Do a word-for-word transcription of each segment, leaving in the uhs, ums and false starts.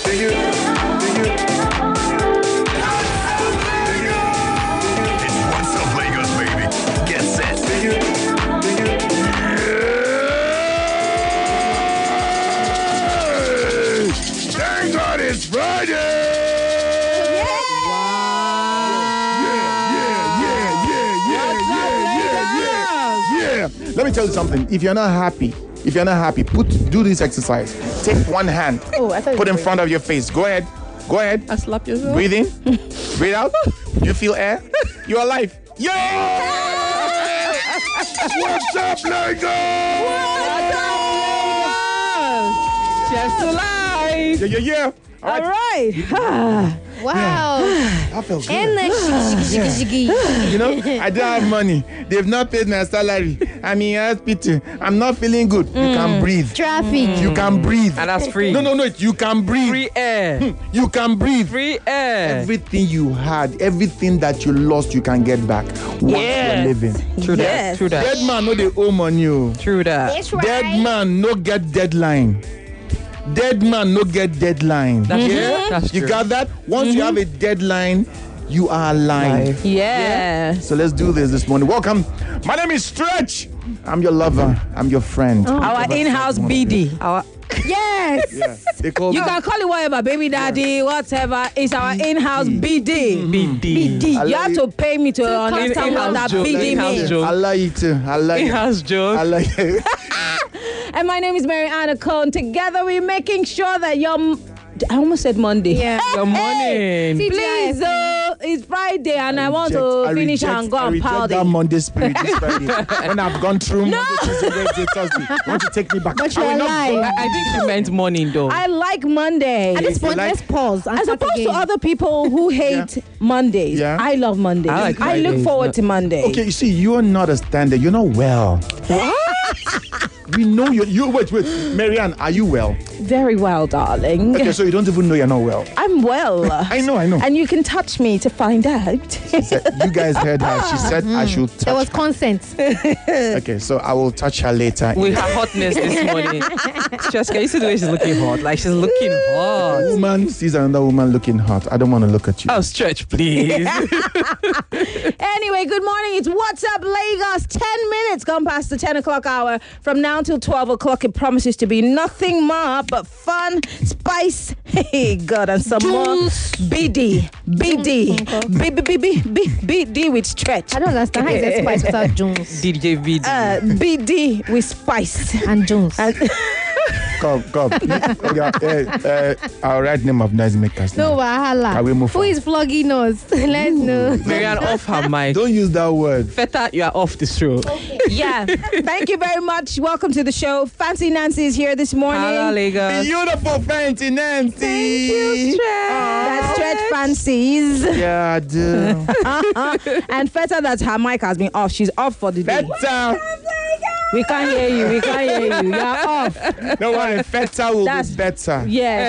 Do you? Do you? It's What's Up Lagos, baby. Get set. Do you? Do you? Thank God it's Friday. Let me tell you something. If you're not happy, if you're not happy, put do this exercise. Take one hand, Oh, I thought put you in were- front of your face. Go ahead. Go ahead. I slap yourself. Breathe in. Breathe out. You feel air? You're alive. Yo! What's up, Lagos? Cheers to life. Yeah, yeah, yeah. All All right. right. Wow. I felt good. And the shiki shiki shiki. You know, I don't have money. They've not paid my salary. I'm in hospital. I'm not feeling good. You can breathe. Traffic. You can breathe. And that's free. No, no, no. You can breathe. Free air. You can breathe. Free air. Everything you had, everything that you lost, you can get back once Yes. you're living. True that. Yes. True that. Dead man, no, they owe money. Oh. True that. That's right. Dead man, no get deadline. Dead man, no get deadline. That's yeah? true. That's You true. got that? Once you have a deadline, you are alive. Yeah. So let's do this this morning. Welcome. My name is Stretch. I'm your lover. I'm your friend. Our in-house B D. Our Yes. Yeah. They call You me can call it whatever, baby daddy, whatever. It's our in-house B D. B D. I You like have to pay me to understand what that joke. B D In-house means. I like it. too. I like it. In-house joke. I like it. And my name is Mary Anna Cone. Together we're making sure that your... I almost said Monday. Yeah. Your morning. T G I F. Please, uh, it's Friday and I, want reject- to I finish reject- and go I and reject party. that Monday spirit this Friday. When I've gone through Monday, Tuesday, Wednesday, Thursday, you want to take me back? But I you're will not alive. go. I, I think she meant morning though. I like Monday. At this point, like- let's pause. And As start opposed to again. other people who hate Mondays, Yeah. I love Mondays. I like I look Fridays. forward to Monday. Okay, you see, you're not a standard. You're not well. We know you. You wait, wait, Marianne, are you well? Very well, darling. Okay, so you don't even know you're not well. I'm well. I know, I know. And you can touch me to find out. Said- you guys heard her. She said I should touch. There was consent. Okay, so I will touch her later. With her hotness this morning. Just can you see the way she's looking hot? Like she's looking hot. Woman sees another woman looking hot. I don't want to look at you. Oh, stretch, please. Anyway, good morning. It's What's Up Lagos. ten minutes gone past the ten o'clock hour. From now till twelve o'clock, it promises to be nothing more but fun, spice, hey, God, and some more B D. B D. B B B B B B D with stretch. I don't understand how is that spice without Jones D J V D. Uh, B D with spice. and Jones. And Come, come. Okay, uh, uh, I'll write name of nice makers. No now. wahala. Can we move Who on? is flogging us? Let's know. Marianne, off her mic. Don't use that word. Feta, you are off the show. yeah. Thank you very much. Welcome to the show. Fancy Nancy is here this morning. Hello, Lagos. Beautiful Fancy Nancy. Thank you, Stretch. That's Stretch Fancies. Yeah, I do. Uh-uh. And Feta, that's her mic has been off. She's off for the day. Feta. We can't hear you. We can't hear you. You're off. No worry, Feta will That's- be better. Yes.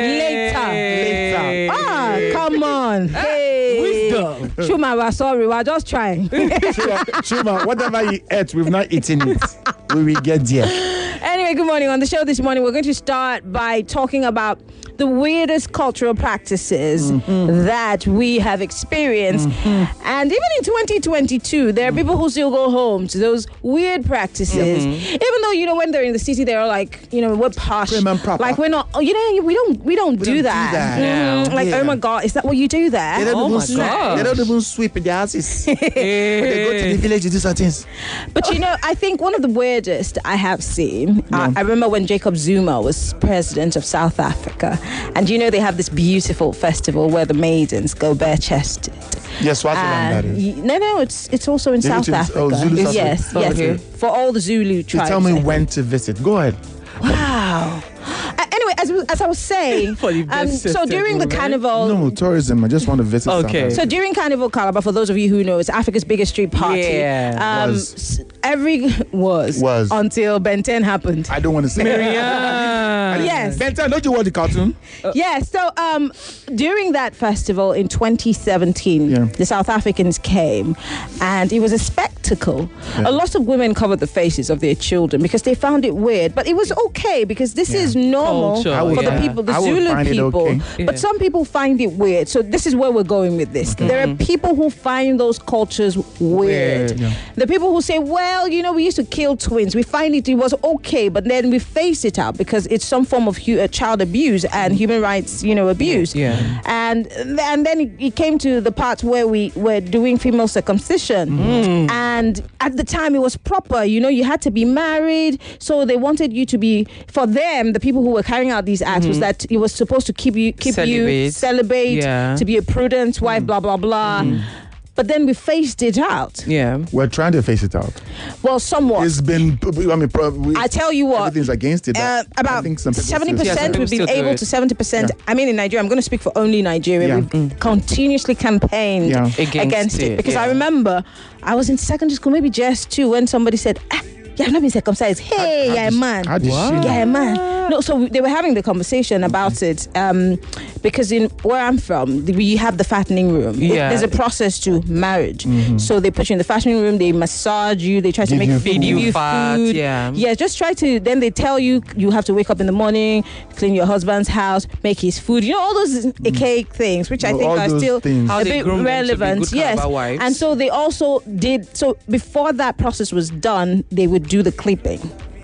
Hey. Later. Ah, come on. Hey. Wisdom. Shuma, we're sorry. We're just trying. Shuma, Shuma, whatever you ate, we've not eaten it. We will get there. Anyway, good morning. On the show this morning, we're going to start by talking about the weirdest cultural practices Mm-hmm. that we have experienced. Mm-hmm. And even in twenty twenty-two, there are people who still go home to those weird practices. Mm-hmm. Even though, you know, when they're in the city, they're like, you know, we're posh. Prim and proper. Like, we're not, oh, you know, we don't, we don't, do, don't do that. that. Mhm. Yeah. Like, Yeah. oh my God, is that what you do there? They don't Oh even my sweep. gosh. They don't even sweep in their houses. When they go to the village to do some things. But you know, I think one of the weirdest I have seen, I, I remember when Jacob Zuma was president of South Africa. And you know, they have this beautiful festival where the maidens go bare chested. Yes, Swaziland, that And is. y- no, no, it's it's also in Is it South in- Africa. oh, Zulu South yes, Africa. yes. Okay. For all the Zulu You tribes. tell me I think. when to visit. Go ahead. Wow. Uh, anyway, as, as I was saying, For the um, best so system, during the right? carnival, No, tourism. I just want to visit. South Okay. Africa. So during Carnival Calabar, for those of you who know, it's Africa's biggest street party. Yeah. Um, Was. s- every was Was. until Ben ten happened. I don't want to say. Marianne. Yes. Benton, don't you watch the cartoon? Yeah, so um, during that festival in twenty seventeen, Yeah. the South Africans came and it was a spectacle. A lot of women covered the faces of their children because they found it weird, but it was okay because this is normal Culture, I would for Yeah. the people, the I would Zulu find it people. okay. Yeah. But some people find it weird. So this is where we're going with this. There are people who find those cultures weird. Weird. Yeah. The people who say, well, you know, we used to kill twins. We find it, it was okay, but then we phased it out because it's some form of hu- uh, child abuse and human rights, you know, abuse. Yeah. And and then it, it came to the part where we were doing female circumcision. Mm. And at the time it was proper, you know, you had to be married. So they wanted you to be, for them, the people who were carrying out these acts was that it was supposed to keep you, keep you Celibate. celibate, Yeah. to be a prudent wife, blah, blah, blah. But then we phased it out. Yeah. We're trying to face it out. Well, somewhat. It's been, I mean, probably, I tell you what, everything's against it. uh, but I about think some people still- seventy Yeah, some percent people we've been still do able it. to seventy percent. I mean, in Nigeria, I'm going to speak for only Nigeria. Yeah. We've continuously campaigned Yeah. against, Against it, it, because I yeah. remember I was in secondary school, maybe just two, when somebody said, ah, you have not been circumcised. Hey, How yeah, did- man. How did she? Yeah, man. No, so they were having the conversation about it um, because in where I'm from, we have the fattening room. Yeah. There's a process to marriage. So they put you in the fattening room, they massage you, they try to Give make you food, food. give You fat, food. yeah. Yeah, just try to, then they tell you you have to wake up in the morning, clean your husband's house, make his food. You know, all those archaic things, which I No, think all are those still things. How a they bit groom them to be relevant. good Yes. caliber wives. And so they also did, so before that process was done, they would do the clipping.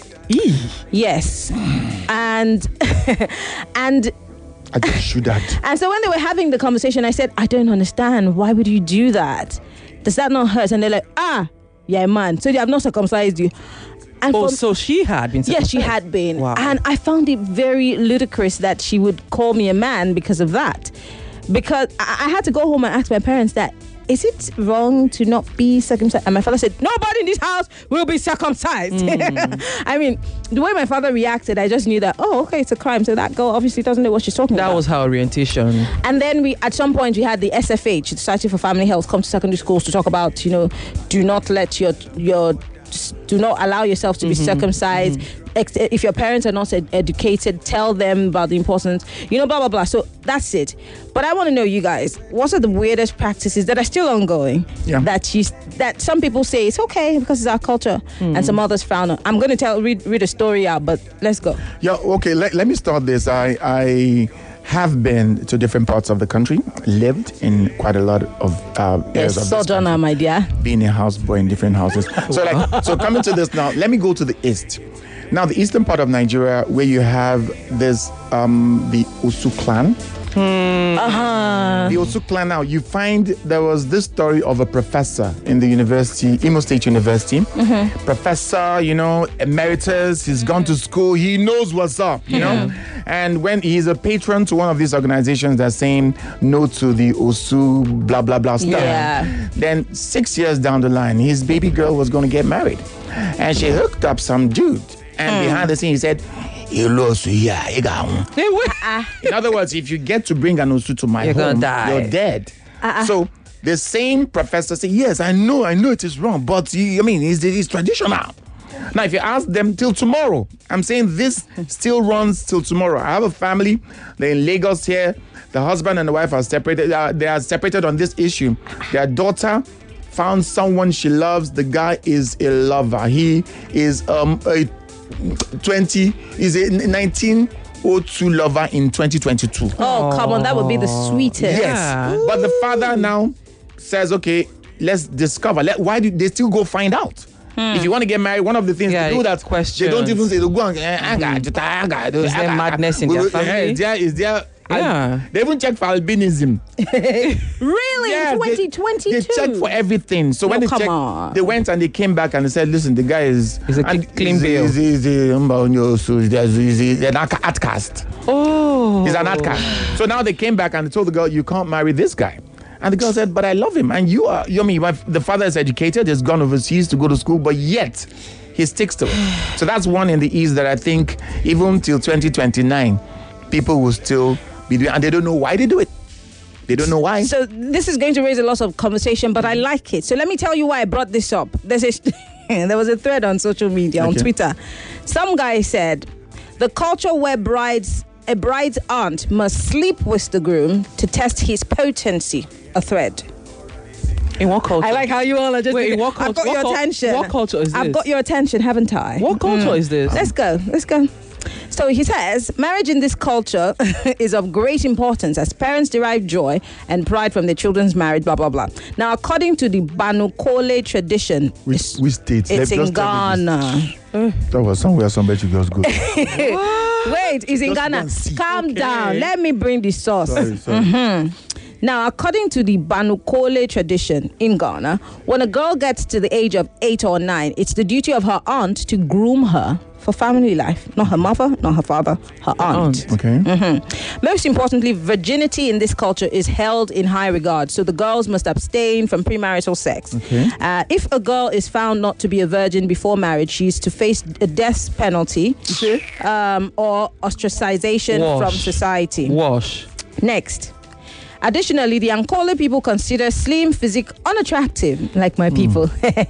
Yes. And and I just shoot that. and so when they were having the conversation, I said, I don't understand. Why would you do that? Does that not hurt? And they're like, ah, yeah, man. So they have not circumcised you. And Oh, for- so she had been. yes, she had been. Wow. And I found it very ludicrous that she would call me a man because of that. Because I, I had to go home and ask my parents that, is it wrong to not be circumcised? And my father said, nobody in this house will be circumcised. Mm. I mean, the way my father reacted, I just knew that, oh, okay, it's a crime. So that girl obviously doesn't know what she's talking That about. was her orientation. And then we, at some point, we had the S F H, the Society for Family Health, come to secondary schools to talk about, you know, do not let your your do not allow yourself to be circumcised. Ex- If your parents are not ed- educated, tell them about the importance, you know, blah, blah, blah. So that's it. But I want to know, you guys, what are the weirdest practices that are still ongoing Yeah. that you, that some people say it's okay because it's our culture and some others frown on? I'm going to tell read, read a story out, but let's go. Yeah, okay, let, let me start this. I I have been to different parts of the country, lived in quite a lot of uh, areas Yes, of this Sojourner, country, my dear. being a houseboy in different houses. So like, so coming to this now, let me go to the east. Now, the eastern part of Nigeria, where you have this, um, the Osu clan. Uh-huh. The Osu clan now, you find there was this story of a professor in the university, Imo State University. Professor, you know, emeritus, he's gone to school, he knows what's up, you know. And when he's a patron to one of these organizations that's saying no to the Osu blah, blah, blah stuff. Yeah. Then six years down the line, his baby girl was going to get married. And she hooked up some dude. And behind the scene, he said, "You lost, yeah, you got one." Hey, wait. In other words, if you get to bring an Osu to my You're gonna home, die. you're dead. So the same professor said, yes, I know, I know it is wrong, but he- I mean, it's, it's traditional. Now, if you ask them till tomorrow, I'm saying this still runs till tomorrow. I have a family, they're in Lagos here. The husband and the wife are separated. Uh, they are separated on this issue. Their daughter found someone she loves. The guy is a lover. He is um, a twenty, is a nineteen oh two lover in twenty twenty-two. Oh, come on. That would be the sweetest. Yes, Yeah. but the father now says, okay, let's discover. Let, why do they still go find out? If you want to get married, one of the things Yeah, to do that questions. they don't even say, go and, eh, I got it, I got it, Is I there got- madness in we- their we- family? eh, Is there, is there, Yeah. they even check for albinism. Really? Yeah, In they- twenty twenty-two? They check for everything. So when No, they come checked, on. they went and they came back and they said, listen, the guy is He's a and clean he's- bill. He's, he's, he's, um, so he's, he's, he's an outcast. Oh. He's an outcast. So now they came back and they told the girl, you can't marry this guy. And the girl said, but I love him. And you are, you know, my, the father is educated, he's gone overseas to go to school, but yet he sticks to it. So that's one in the East that I think even till twenty twenty-nine, people will still be doing, and they don't know why they do it. They don't know why. So this is going to raise a lot of conversation, but I like it. So let me tell you why I brought this up. There's a, there was a thread on social media, on Okay. Twitter. Some guy said, the culture where brides, a bride's aunt must sleep with the groom to test his potency. A thread. In what culture? I like how you all are just. Wait, thinking, what I've culture- got what your cul- attention. what culture is I've this? got your attention, haven't I? What culture is this? Let's go. Let's go. So he says, marriage in this culture is of great importance as parents derive joy and pride from their children's marriage, blah, blah, blah. Now, according to the Banukole tradition, Which, it's, which state? it's Let's in just tell me Ghana. this. That was somewhere somebody should just go. Wait, it's in Just Ghana. one seat. Calm Okay. down. Let me bring the source. Sorry, sorry. Now, according to the Banukole tradition in Ghana, when a girl gets to the age of eight or nine, it's the duty of her aunt to groom her for family life. Not her mother, not her father, her aunt. aunt. Okay. Most importantly, virginity in this culture is held in high regard. So the girls must abstain from premarital sex. Okay. Uh, if a girl is found not to be a virgin before marriage, she is to face a death penalty um, or ostracization Wash. from society. Wash. Next. Additionally, the Ankole people consider slim physique unattractive, like my people.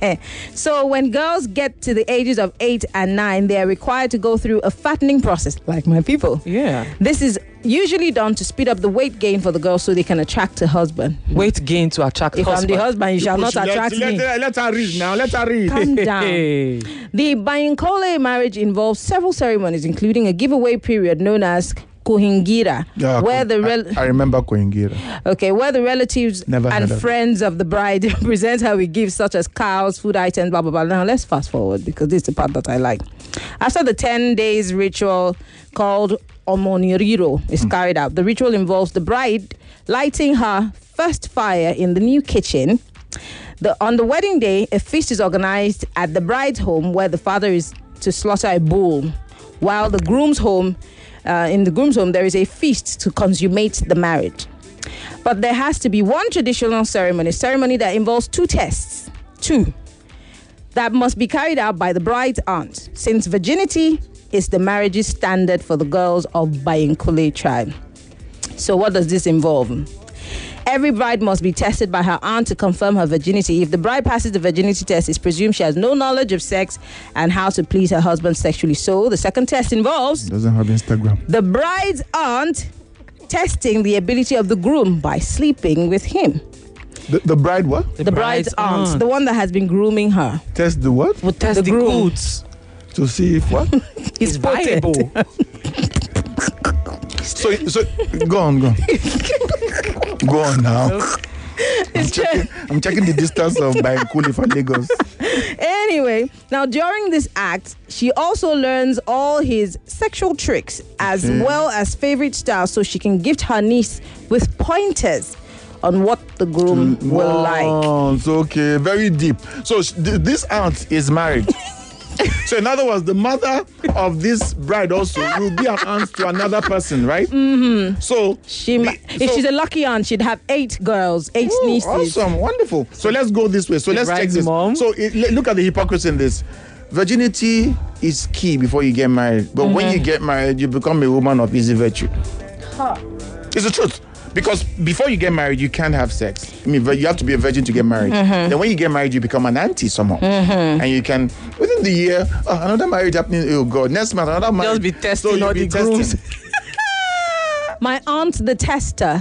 So when girls get to the ages of eight and nine, they are required to go through a fattening process, like my people. Yeah. This is usually done to speed up the weight gain for the girl so they can attract a husband. Weight gain to attract If husband. I'm the husband, you shall not Let- attract let, me. Let, let her read now. Let her read. Calm down. Hey. The Bayinkole marriage involves several ceremonies, including a giveaway period known as Kuhingira, Yeah, where Ko- the rel- I, I remember Koingira. okay, where the relatives Never and heard of it. friends of the bride present her with gifts such as cows, food items, blah blah blah. Now let's fast forward because this is the part that I like. After the ten days ritual called Omoniriro is carried out, the ritual involves the bride lighting her first fire in the new kitchen. The, on the wedding day, a feast is organized at the bride's home where the father is to slaughter a bull, while the groom's home, uh, in the groom's home, there is a feast to consummate the marriage. But there has to be one traditional ceremony, ceremony that involves two tests, two, that must be carried out by the bride's aunt, since virginity is the marriage's standard for the girls of Bayinkole tribe. So what does this involve? Every bride must be tested by her aunt to confirm her virginity. If the bride passes the virginity test, it's presumed she has no knowledge of sex and how to please her husband sexually. So the second test involves Doesn't have Instagram. the bride's aunt testing the ability of the groom by sleeping with him. The, the bride what? The, bride's, aunt, the one that has been grooming her. Test the what? Would test The the, groom. goods. To see if what? It's viable. so so go on, go on. Go on now. I'm checking, I'm checking the distance of Bayinkole from Lagos. Anyway, now during this act, she also learns all his sexual tricks as Okay. well as favorite styles so she can gift her niece with pointers on what the groom will like. Oh, so okay, very deep. So sh- th- this aunt is married. So in other words, the mother of this bride also will be an aunt to another person, right? Mm-hmm. So She, the- ma- if so- she's a lucky aunt, she'd have eight girls, eight Ooh, nieces. awesome, wonderful. So let's go this way. So The let's check bride's this. mom. So it, le- look at the hypocrisy in this. Virginity is key before you get married, but when you get married, you become a woman of easy virtue. It's the truth. Because before you get married, you can't have sex. I mean, you have to be a virgin to get married. Then when you get married, you become an auntie somehow. And you can, within the year, oh, another marriage happening. Oh, God. Next month, another marriage. be testing you'll all be the grooms. My aunt, the tester.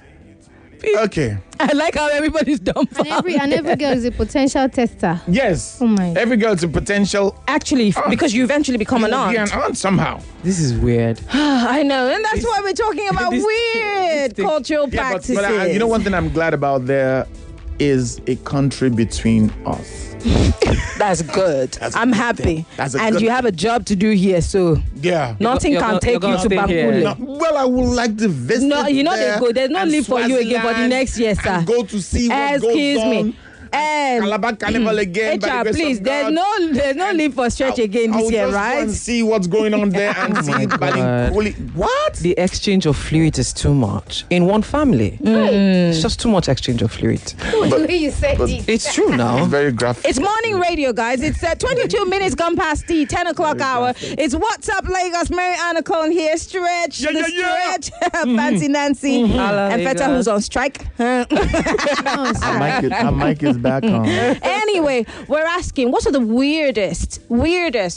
Okay. I like how everybody's dumb. And every and every girl is a potential tester. Yes. Oh, my. Every girl's a potential Actually, because you eventually become an you will be aunt. an aunt somehow. This is weird. I know, and that's why we're talking about this- weird this thing- cultural Yeah, but, practices. but I, you know one thing I'm glad about there is a country between us. That's good. That's a I'm good happy. thing. That's a and good you have a job to do here, so Yeah. nothing you're can gonna- take you're you gonna to stay here. Bankule. No, well, I would like to visit. No, you know there they go. There's no and leave for you again for the Swaziland next year, sir. and go to see what Excuse goes me. on. Um, Calabar Carnival again. by the H R, grace please. of There's God. no, there's no leave for stretch I'll- again this I'll year, just go right? and see what's going on there and Oh see my God. Bayinkole. What? The exchange of fluid is too much in one family. It's just too much exchange of fluid. The way you said it. It's true now. It's very graphic. It's morning radio, guys. It's uh, twenty-two minutes gone past the ten o'clock hour. It's What's Up Lagos. Mary Anna Cohen here. Stretch, Yeah, the yeah, yeah. stretch. Fancy Nancy. Hello, And Feta, Lagos. who's on strike. Oh, Our sorry. mic, is, our mic is back on. Anyway, we're asking, what are the weirdest, weirdest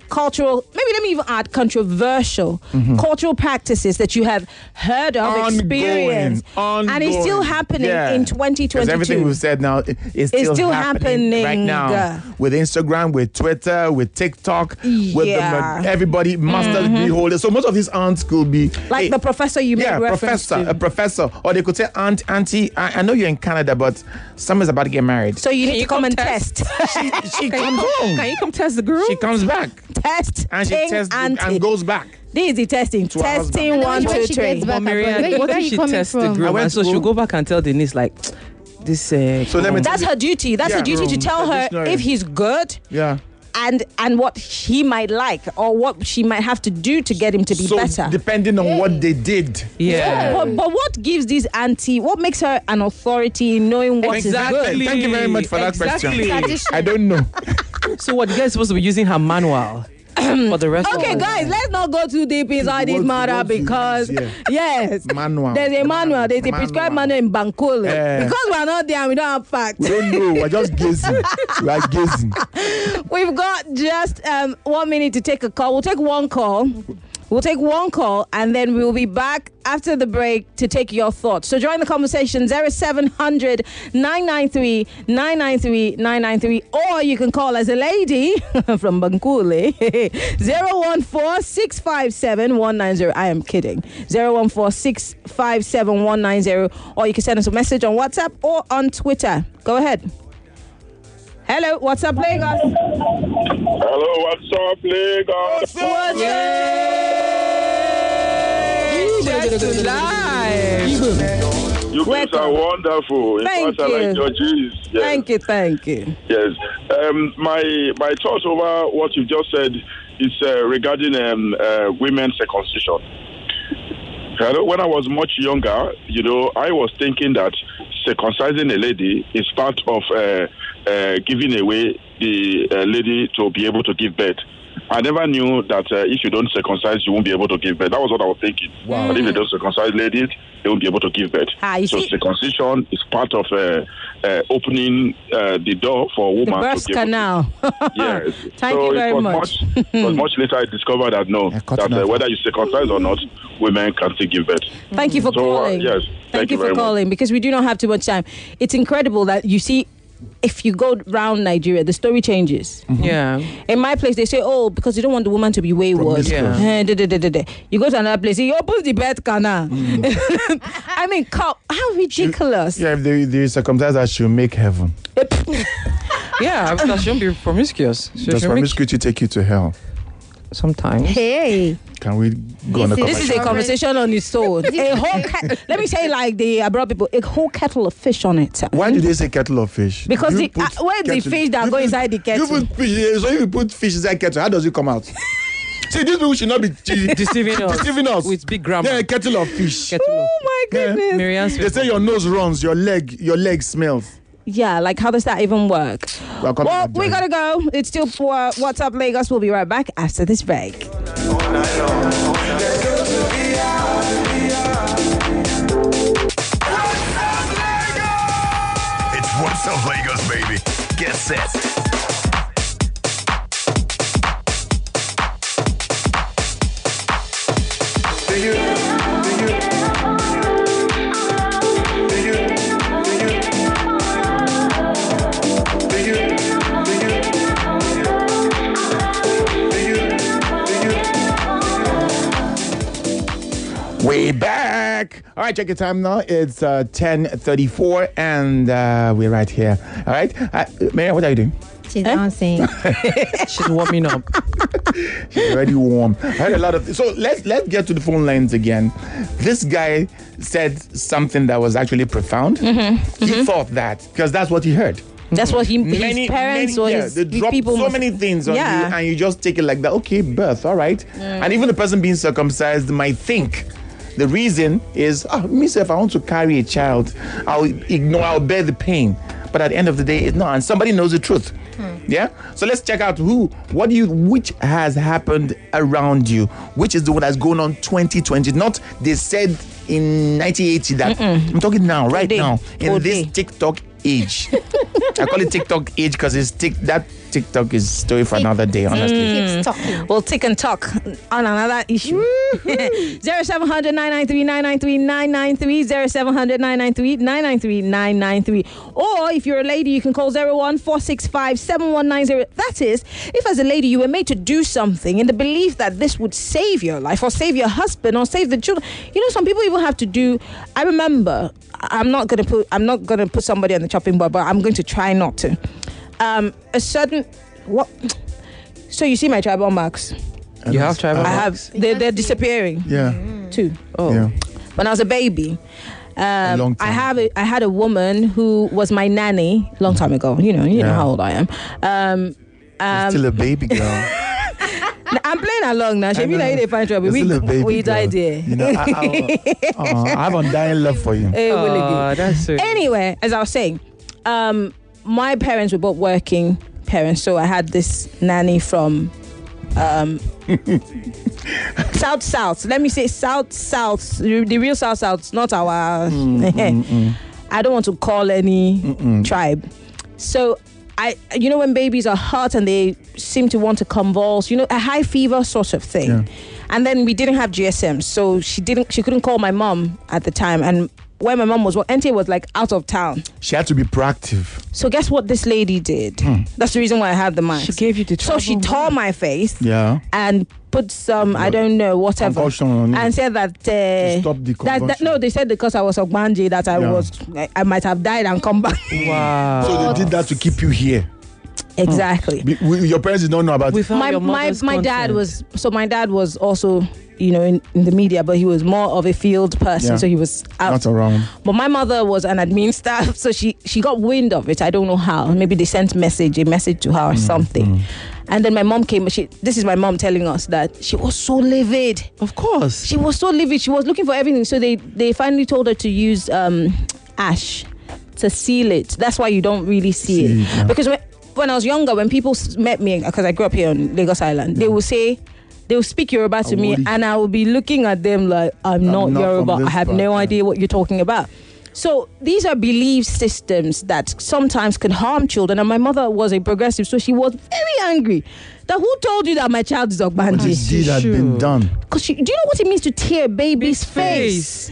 cultural, maybe let me even add controversial mm-hmm. cultural practices that you have heard of, ongoing, experienced, ongoing. and it's still happening yeah. in twenty twenty-two. Everything we've said now is it's still, still happening, happening right now with Instagram, with Twitter, with TikTok, yeah. with the, everybody master mm-hmm. degree holders. So most of these aunts could be like hey, the professor you made yeah, reference professor, to. a professor, or they could say aunt, auntie. I, I know you're in Canada, but someone's about to get married. So you need Can to you come, come and test? test. she she Can comes you come, home. Can you come test the girl? She comes back Test and she ting, tests auntie. and goes back. This is the testing. To her Testing husband. one, When two, she three. gets back, But Marianne, where you- what where if you she coming tests the from? I groom went and so to she'll go- go back and tell Denise like this? Uh, So let me That's tell her duty. That's Yeah. her duty to tell her Traditionary. if he's good Yeah. and and what he might like or what she might have to do to get him to be So better. depending on what they did. yeah. But, but what gives this auntie, what makes her an authority in knowing what is Exactly. good? Thank you very much for that Exactly. question. I don't know. So what? The guy is supposed to be using her manual for the rest. Okay, of guys, let's not go too deep inside this What- matter what you because, use, yes, Manual. there's a manual, there's a prescribed manual in Bankole. Eh. Because we're not there and we don't have facts. We don't know. We're just guessing. We are guessing. We've got just um, one minute to take a call. We'll take one call. We'll take one call and then we'll be back after the break to take your thoughts. So join the conversation zero seven hundred nine nine three nine nine three nine nine three, or you can call as a lady from Bankule zero one four six five seven one nine zero. I am kidding. zero one four six five seven one nine zero, or you can send us a message on WhatsApp or on Twitter. Go ahead. Hello, what's up, Lagos? Hello, what's up, Lagos? What's You guys Welcome. are wonderful. In Thank fact, I you. like your G's. Yes. Thank you, thank you. Yes. Um, my my thoughts over what you just said is uh, regarding um, uh, women's circumcision. Hello, when I was much younger, you know, I was thinking that circumcising a lady is part of uh, uh, giving away the uh, lady to be able to give birth. I never knew that uh, if you don't circumcise, you won't be able to give birth. That was what I was thinking. Wow. But if you don't circumcise ladies, they won't be able to give birth. Ah, you so see- circumcision is part of uh, uh, opening uh, the door for a The woman birth to be able to. canal. Yes. Thank so you very it was much. much. It was much later I discovered that no, I cut that it uh, off. whether you circumcise or not, women can still give birth. Thank you for So, uh, calling. yes, Thank, thank you you for very much. calling because we do not have too much time. It's incredible that you see, if you go around Nigeria, the story changes. Yeah. In my place, they say, oh, because you don't want the woman to be wayward. Promiscuous. Eh, da, da, da, da, da. You go to another place, he opens the birth canal. I mean, co- how ridiculous. Yeah, if they, they circumcise her, she'll make heaven. Yeah, because she won't be promiscuous. So Does she'll make- promiscuity take you to hell? sometimes. Hey. Can we go on a This This is a commercial? conversation on its own. A whole ket- let me say like the abroad people, a whole kettle of fish on it. Why do they say kettle of fish? Because You the- put uh, where's the kettle- fish that you go put- inside the kettle? You put fish, so if you put fish inside kettle, how does it come out? See, these people should not be che- Deceiving us. deceiving us. With big grammar. Yeah, a kettle of fish. Kettle of- Oh my goodness. Yeah. Marianne's They say your nose runs, your leg, your leg smells. like how does that even work? Well, come Well, on, we Jerry. gotta go. It's still for What's Up Lagos. We'll be right back after this break. It's What's Up Lagos, baby. Get set. Way back. All right, check your time now. It's uh, ten thirty-four, and uh, we're right here. All right, uh, Mary, what are you doing? She's dancing. She's warming up. She's already warm. I heard a lot of. So let's let's get to the phone lines again. This guy said something that was actually profound. He thought that because that's what he heard. That's what he, his Many, parents many, or yeah, his, they his drop people so must- many things on Yeah. you, and you just take it like that. Okay, birth, all right. And even the person being circumcised might think the reason is, oh, myself, I want to carry a child. I'll ignore, I'll bear the pain. But at the end of the day, it's not. And somebody knows the truth. Yeah. So let's check out who, what do you, which has happened around you, which is the one that's going on twenty twenty. Not they said in nineteen eighty that. I'm talking now, right Today. now, in Today. this TikTok age. I call it TikTok age because it's tick that TikTok is story for another day, honestly. Keeps talking. We'll tick and talk on another issue. Zero seven hundred nine nine three nine nine three nine nine three zero seven hundred nine nine three nine nine three nine nine three. Or if you're a lady, you can call zero one four six five seven one nine zero. That is, if as a lady you were made to do something in the belief that this would save your life or save your husband or save the children. You know, some people even have to do. I remember. I'm not gonna put. I'm not gonna put somebody on the chopping board, but I'm going to try not to. Um, a certain what? So you see my tribal marks. You have tribal I marks? have. They're, they're disappearing. Yeah. Too. Oh. Yeah. When I was a baby, um, long time. I have a, I had a woman who was my nanny long time ago. You know, you know Yeah. how old I am. Um, You're um, still a baby girl. I'm playing along now. I She mean know. I they find trouble. You're We still a baby we girl. died there. You know, I, I, uh, I have undying love for you. Hey, Willie Gee. Oh, that's so. Anyway, as I was saying, um, my parents were both working parents, so I had this nanny from um, South South. Let me say South South, the real South South, not our. I don't want to call any Mm-mm. tribe. So I, you know, when babies are hot and they seem to want to convulse, you know, a high fever sort of thing. Yeah. And then we didn't have G S M, so she didn't, she couldn't call my mom at the time. And when my mom was, well, N T A was like out of town. She had to be proactive. So guess what this lady did? That's the reason why I have the mask. She gave you the So she tribal tore mark. my face Yeah. and put some, I don't know, whatever, Convulsion on it. and said that, uh, To stop the that, that convulsion. no, they said because I was Ogbanji that I Yeah. was, I, I might have died and come back. Wow. So they did that to keep you here. Exactly. Be- we- Your parents don't know about We it. found My your my mother's my dad content. was so my dad was also, you know, in, in the media, but he was more of a field person, Yeah. so he was out. Not around. But my mother was an admin staff, so she she got wind of it. I don't know how. Maybe they sent message, a message to her or something. And then my mom came. She this is my mom telling us that she was so livid. Of course. She was so livid. She was looking for everything. So they they finally told her to use um, ash to seal it. That's why you don't really see, See it. it, yeah. Because when, when I was younger, when people s- met me, because I grew up here on Lagos Island, they would say. They will speak Yoruba to me, Awori. and I will be looking at them like I'm not, not from Yoruba. this I have part, no yeah. idea what you're talking about. So these are belief systems that sometimes can harm children. And my mother was a progressive, so she was very angry. That who told you that my child is What Ogbanji? this deed had been Sure. done. Because do you know what it means to tear a baby's face?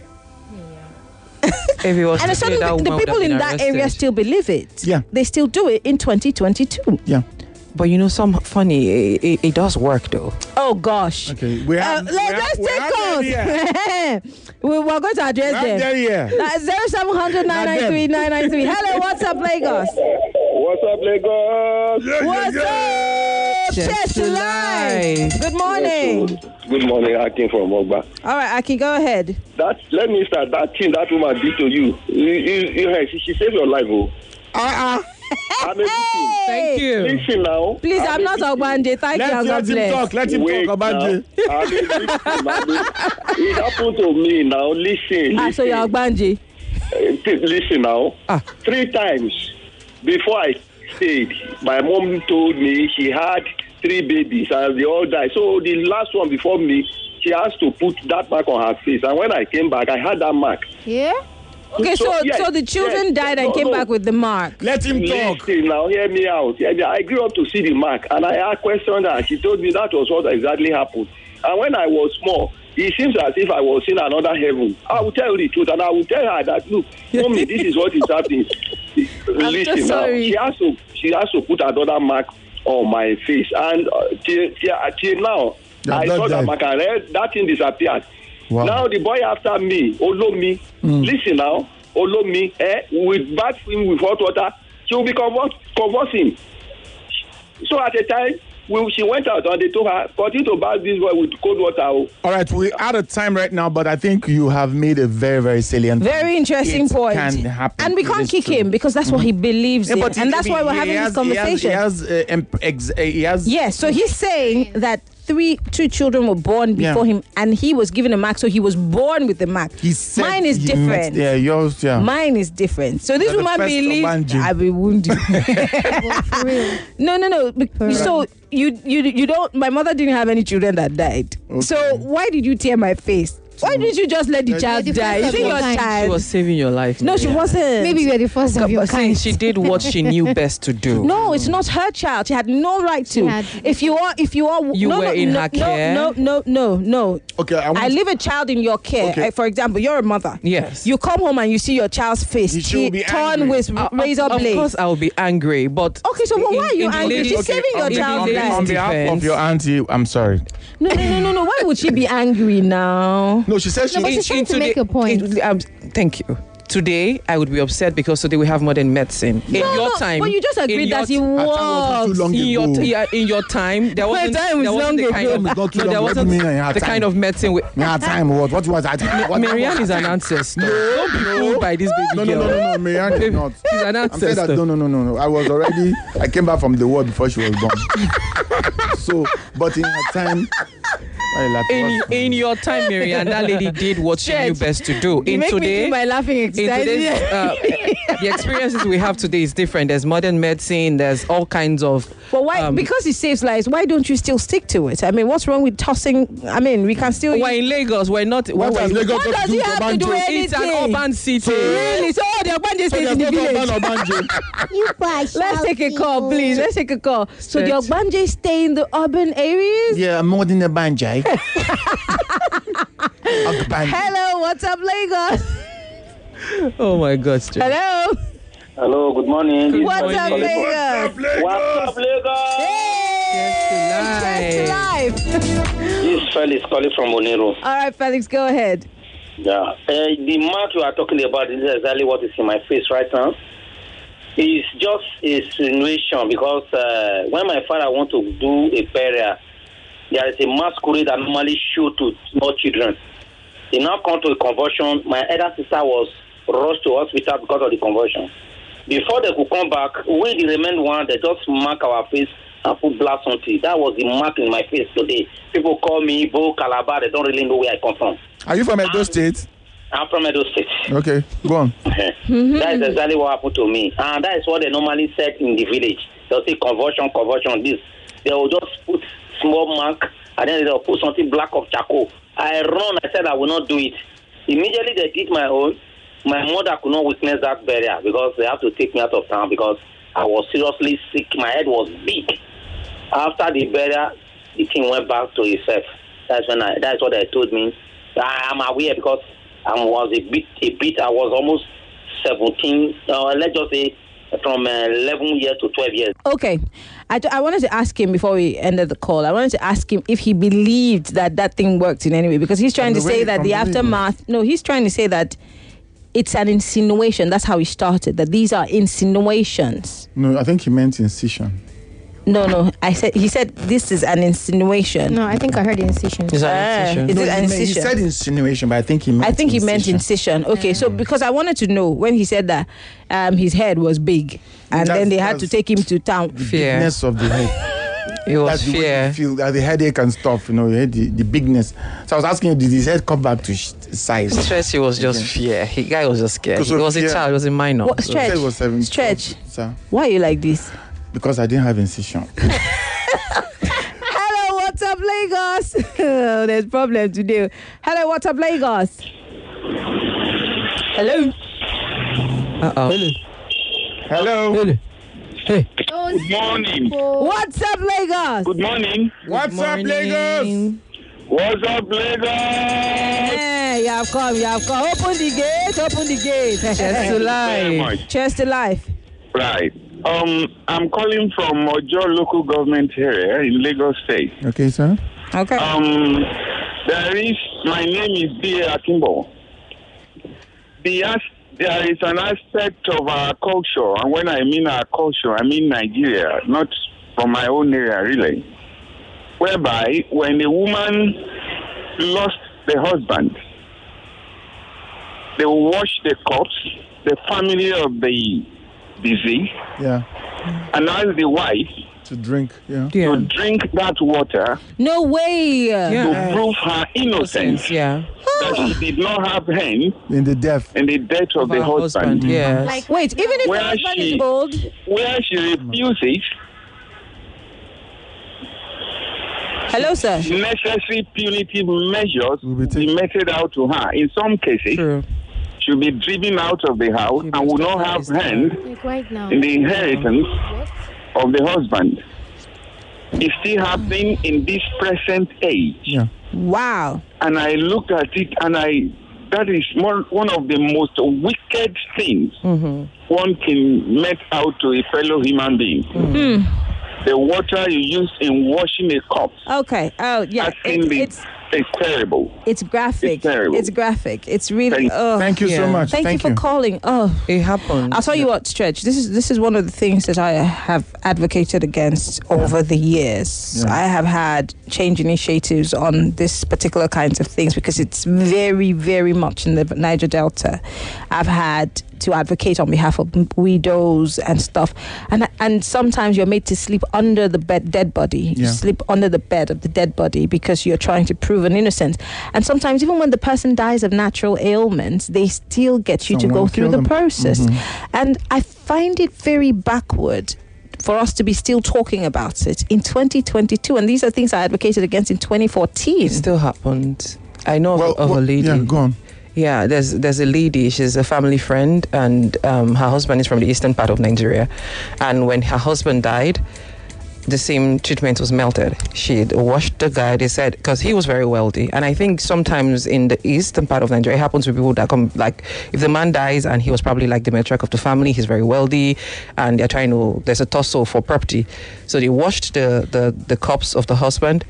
If it was And today, suddenly that the woman would people have in been that area arrested. still believe it. Yeah. They still do it in twenty twenty-two. Yeah. But you know, some funny, it, it, it does work though. Oh gosh. Okay. We Uh, have. let, we have- let's we have take them here. calls. we, we're going to address We have them. them here. That's zero seven hundred nine nine three nine nine three. Hello, what's up, Lagos? What's up, Lagos? Yeah, yeah, What's yeah. up? Chest Chest to to live. live. Good morning. Good morning, Akin from Mogba. All right, Aki, go ahead. That let me start. That thing that woman did to you, you, you, you she, she saved your life, oh. Uh-uh. I'm a victim. Thank you. Listen now. Please, I'm, a not victim. Ogbanje. Thank you, Let, and let God him bless. talk. Let him Wait talk about now. it. I'm a victim. I'm a- It happened to me now. Listen. Ah, so listen. you're Ogbanje. Uh, t- Listen now. Ah. Three times before I stayed, my mom told me she had three babies and they all died. So the last one before me, she has to put that mark on her face. And when I came back, I had that mark. Yeah? Okay, so so, yes, the children yes, died and no, came no. back with the mark. Let him talk. Listen now, hear me out. Hear me. I grew up to see the mark, and I asked questions, and she told me that was what exactly happened. And when I was small, it seems as if I was in another heaven. I will tell you the truth, and I will tell her that, look, mommy, this is what is happening. Listen now, sorry. she has to she has to put another mark on my face, and uh, till, till, till now, You have I not saw that died. mark, and eh, that thing disappeared. Wow. Now the boy after me, Olomi, listen now, Olomi, eh, with bath him with hot water, she will be convert, conversing. So at a time, we, she went out and they told her, continue to bath this boy with cold water. Oh. All right, we're out of time right now, but I think you have made a very, very salient point. Very interesting It point. can happen. And we It can't is kick true. him because that's what he believes Yeah, in. but And he- that's I why mean, we're he having has- this conversation. He has, he has, uh, em- ex- uh, he has Yes, so he's saying that three, two children were born Yeah. before him, and he was given a mark, so he was born with the mark. He said Mine is he different. met- yeah, yours, yeah. Mine is different. So this You're the woman first believes Ogbanje. I will wound you. Well, for real. No, no, no. Be- So you, you, you don't. My mother didn't have any children that died. Okay. So why did you tear my face? Why didn't you just let the child the die? first Is of it your your kind. She child? was saving your life. No, she Maria. wasn't. Maybe you were the first of your But see, kind. she did what she knew best to do. No, it's not her child. She had no right to. had- If you are, if you are, You no, were no, in no, her no, care? No, no, no, no. Okay, I want I leave a child in your care. Okay. Uh, For example, you're a mother. Yes. You come home and you see your child's face You should be torn angry. with Uh, razor of, blades. Of course, I will be angry, but Okay, so why are you in the angry? lady- She's saving your on, be- child's on, be- life. on behalf of Defense. your auntie, I'm sorry. No, no, no, no, no. Why would she be angry now? No, she said she. No, but was- she's trying to make a point. it- um, thank you. Today, I would be upset because today we have modern medicine. In No, your no, time, but you just in agreed your that he t- Her time wasn't was. too long in your ago. yeah, in your time, there wasn't, time was there wasn't long the kind ago. of It's not too no, long. there What do wasn't you mean in her the time? kind of medicine. We, Her time what? What was that? What, Marianne what is an ancestor. Don't be fooled by this baby No, no, girl. no, no, no. Marianne is not. She's an I'm saying that ancestor. no, no, no, no, no. I was already. I came back from the war before she was born. So, but in her time, I laugh. In, in your time, Marianne, that lady did what she knew Shit. best to do. You In make me today, do my laughing in exercise. today's, uh, the experiences we have today is different. There's modern medicine. There's all kinds of. But why? um, Because it saves lives. Why don't you still stick to it? I mean, what's wrong with tossing? I mean, we can still. We're in Lagos. We're not. What we're- has Lagos What got does to do he with have to do Obanjo? with It's an anything? urban city. Really? So all the Ogbanje So stays there's in the no village. Oban Obanjo. You Let's take a call, please. Let's take a call. So the Stretch. Ogbanje stay in the urban areas? Yeah, more than a banjai. Hello, what's up, Lagos? Oh my God. Stretch. Hello. Hello, good morning. Good What's up, morning. Lagos? What's up, Lagos? Hey, Yes, Chest live. This is Felix calling from Monero. All right, Felix, go ahead. Yeah. Uh, the mark you are talking about is exactly what is in my face right now. It's just a insinuation because uh, when my father want to do a burial, there is a masquerade that normally show to small children. They now come to a conversion. My elder sister was rushed to hospital because of the conversion. Before they could come back, we the remaining one, they just mark our face and put black something. That was the mark in my face today. People call me Bo Calabar. They don't really know where I come from. Are you from Edo State? I'm from Edo State. Okay, go on. That is exactly what happened to me. And that is what they normally said in the village. They'll say conversion, conversion, this. They will just put small mark and then they'll put something black of charcoal. I run, I said I will not do it. Immediately they did my own. My mother could not witness that burial because they have to take me out of town because I was seriously sick. My head was big. After the burial, the thing went back to itself. That's when I, that's what they told me. I am aware because I was a bit, a bit, I was almost seventeen, uh, let's just say from uh, eleven years to twelve years. Okay. I, I wanted to ask him before we ended the call. I wanted to ask him if he believed that that thing worked in any way because he's trying From to the say way- that from the the way it aftermath. No, he's trying to say that it's an insinuation. That's how he started. That these are insinuations. No, I think he meant incision. No, no. I said he said this is an insinuation. No, I think I heard the incision. Is Ah, that an is incision? it No, an he, meant- he incision? said insinuation, but I think he meant I think he meant incision. incision. Okay, so because I wanted to know when he said that um, his head was big, and That's- then they had to that's- take him to town. Fear. Bigness of the head. It was That's the way fear. you feel, uh, the headache and stuff, you know, you had the, the bigness. So I was asking you, did his head come back to sh- size? Stress. It was just fear. He guy was just scared. Because He of was a fear. child. He was a minor. What, So stretch, he said it was seven- stretch. Sir, Why are you like this? because I didn't have incision. Hello, what's up, Lagos? Oh, there's problem today. Hello, what's up, Lagos? Hello. Uh oh. Hello. Good morning. What's up, Lagos? Good morning. What's up, Lagos? What's up, Lagos? Hey, you have come, you have come. Open the gate, open the gate. Chest to Very life. much. Cheers to life. Right. Um, I'm calling from Ojo local government area in Lagos State. Okay, sir. Okay. Um, there is, my name is B A Akimbo. The as, there is an aspect of our culture, and when I mean our culture, I mean Nigeria, not from my own area, really, whereby when a woman lost the husband, they will wash the corpse, the family of the deceased, Yeah. and ask the wife To drink, yeah. Yeah. to drink that water No way. Yeah. to prove her innocence, Yeah. that she did not have hand In the death. in the death of the Our husband, Yes. Like, Wait, even if the Where husband she- is old. where she refuses. Hello, sir. necessary punitive measures Will be will be taken. meted out to her. In some cases, True. she'll be driven out of the house She and will must not have recognize hand Like right now. in the inheritance of the husband. It's still happening in this present age. Yeah. Wow. And I looked at it and I, that is one, one of the most wicked things one can met out to a fellow human being. The water you use in washing a cup, Okay. Oh, yeah. I It, think the- it's it's terrible. it's graphic. It's terrible. It's graphic. It's really. Thank- Oh. Thank you so Yeah. much. Thank, Thank you for calling. Oh. It happened. I'll tell you what, Stretch. This is this is one of the things that I have advocated against over the years. Yeah. I have had change initiatives on this particular kinds of things because it's very, very much in the Niger Delta. I've had to advocate on behalf of widows and stuff, and and sometimes you're made to sleep under the bed, dead body. You Yeah. sleep under the bed of the dead body because you're trying to prove an innocence. And sometimes, even when the person dies of natural ailments, they still get you to Someone go through kill the them. process. Mhm. And I find it very backward for us to be still talking about it in twenty twenty-two. And these are things I advocated against in twenty fourteen. It still happened. I know of, Well, of well, a lady. yeah, go on. Yeah, there's there's a lady. She's a family friend, and um, her husband is from the eastern part of Nigeria. And when her husband died, the same treatment was melted. She washed the guy. They said because he was very wealthy, and I think sometimes in the eastern part of Nigeria, it happens with people that come like if the man dies and he was probably like the matriarch of the family, he's very wealthy, and they're trying to. There's a tussle for property, so they washed the the the corpse of the husband.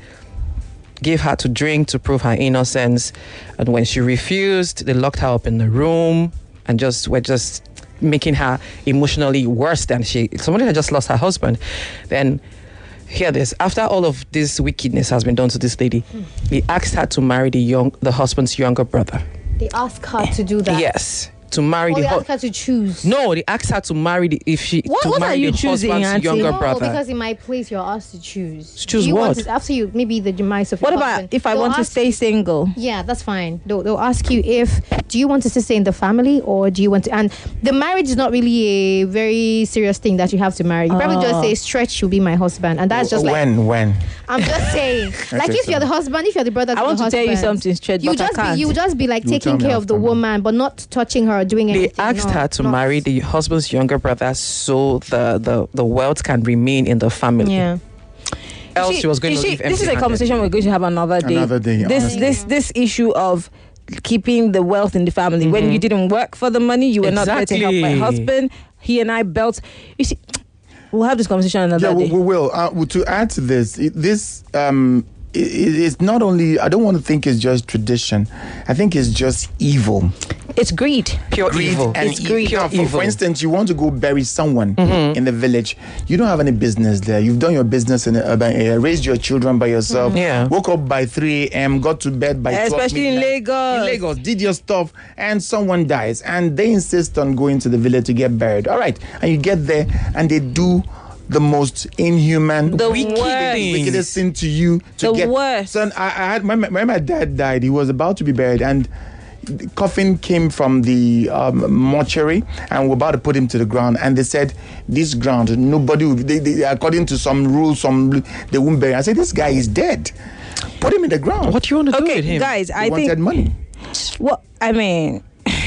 Gave her to drink to prove her innocence, and when she refused, they locked her up in the room and just were just making her emotionally worse than she. Somebody had just lost her husband. Then, hear this: after all of this wickedness has been done to this lady, he asked her to marry the young, the husband's younger brother. They ask her to do that. Yes, to marry Or the. they hu- ask her to choose. no, they asked her to marry the if she What- to what marry are you the choosing, husband's Auntie? younger No, brother. because in my place you're asked to choose. Choose Do you want what? to- after you, maybe the demise of What your about husband, if I they'll want to ask stay you- single? Yeah, that's fine. They'll, they'll ask you if, do you want to stay in the family or do you want to, and the marriage is not really a very serious thing that you have to marry. You probably just say, Stretch will be my husband. And that's just like, when, when? I'm just saying, like if so. you're the husband, if you're the brother to I want the to tell you husband, something, Stretch, You but I just be, can't. you just be like You will taking tell me care of the after. woman, but not touching her or doing They anything. asked No, her to not- marry the husband's younger brother so the, the, the wealth can remain in the family. Yeah. Else You see- she was going you to see, leave This is a empty-handed. conversation we're going to have another day. Another day, This honestly. this this issue of keeping the wealth in the family. When you didn't work for the money, you were not there to help my Exactly. husband. He and I built. You see, we'll have this conversation another Yeah, we, day. we will. Uh, well, to add to this, it, this um, it, it's not only. I don't want to think it's just tradition. I think it's just evil. It's greed. Pure Greed evil. and It's e- greed. For, Pure for evil. instance, you want to go bury someone in the village. You don't have any business there. You've done your business in the urban area, raised your children by yourself. Yeah. Woke up by three a.m., got to bed by twelve Especially in midnight. Lagos. In Lagos, did your stuff, and someone dies, and they insist on going to the village to get buried. All right, and you get there, and they do the most inhuman, The Wicked worst. things. wickedest thing to you to The get. worst. Son, I, I had when, my- when my dad died, he was about to be buried, and the coffin came from the um, mortuary, and we're about to put him to the ground. And they said, "This ground, nobody, will, they, they, according to some rules, some they won't bury." I said, "This guy is dead. Put him in the ground." What do you want to do Okay, with him? guys, He I wanted think. money. What I mean,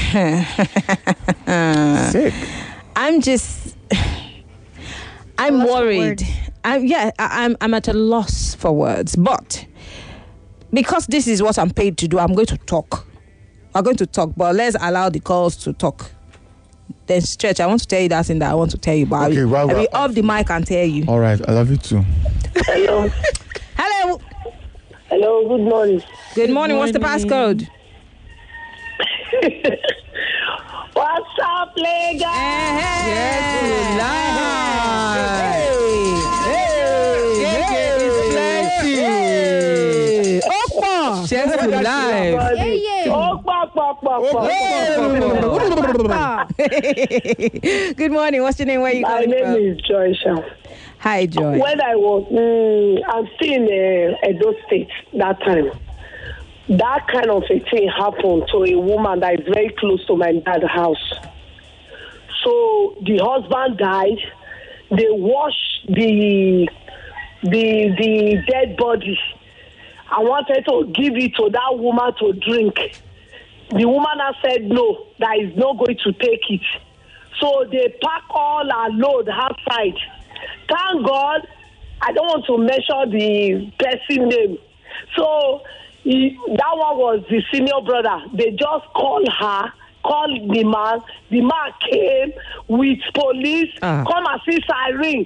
Sick. I'm just. I'm Lost for worried. words. I'm yeah. I, I'm I'm at a loss for words, but because this is what I'm paid to do, I'm going to talk. I'm going to talk, but let's allow the calls to talk. Then Stretch, I want to tell you that thing that I want to tell you, but Okay, I will, well, I will well- off the mic and tell you. All right, I love you too. Hello. Hello. Hello, good morning. Good morning. What's the passcode? What's up, Lagos? Cheers to life. Yeah, yeah. Oh, pa, pa, pa, pa. Good morning. What's your name? Where are you My calling name from? is Joyce. Hi, Joy. When I was, mm, I'm still in uh, Edo State that time. That kind of a thing happened to a woman that is very close to my dad's house. So the husband died. They washed the the the dead body and wanted to give it to that woman to drink. The woman has said no, that is not going to take it. So they pack all our load outside. Thank God, I don't want to mention the person name. So he, that one was the senior brother. They just called her, called the man. The man came with police, uh. come and see siren.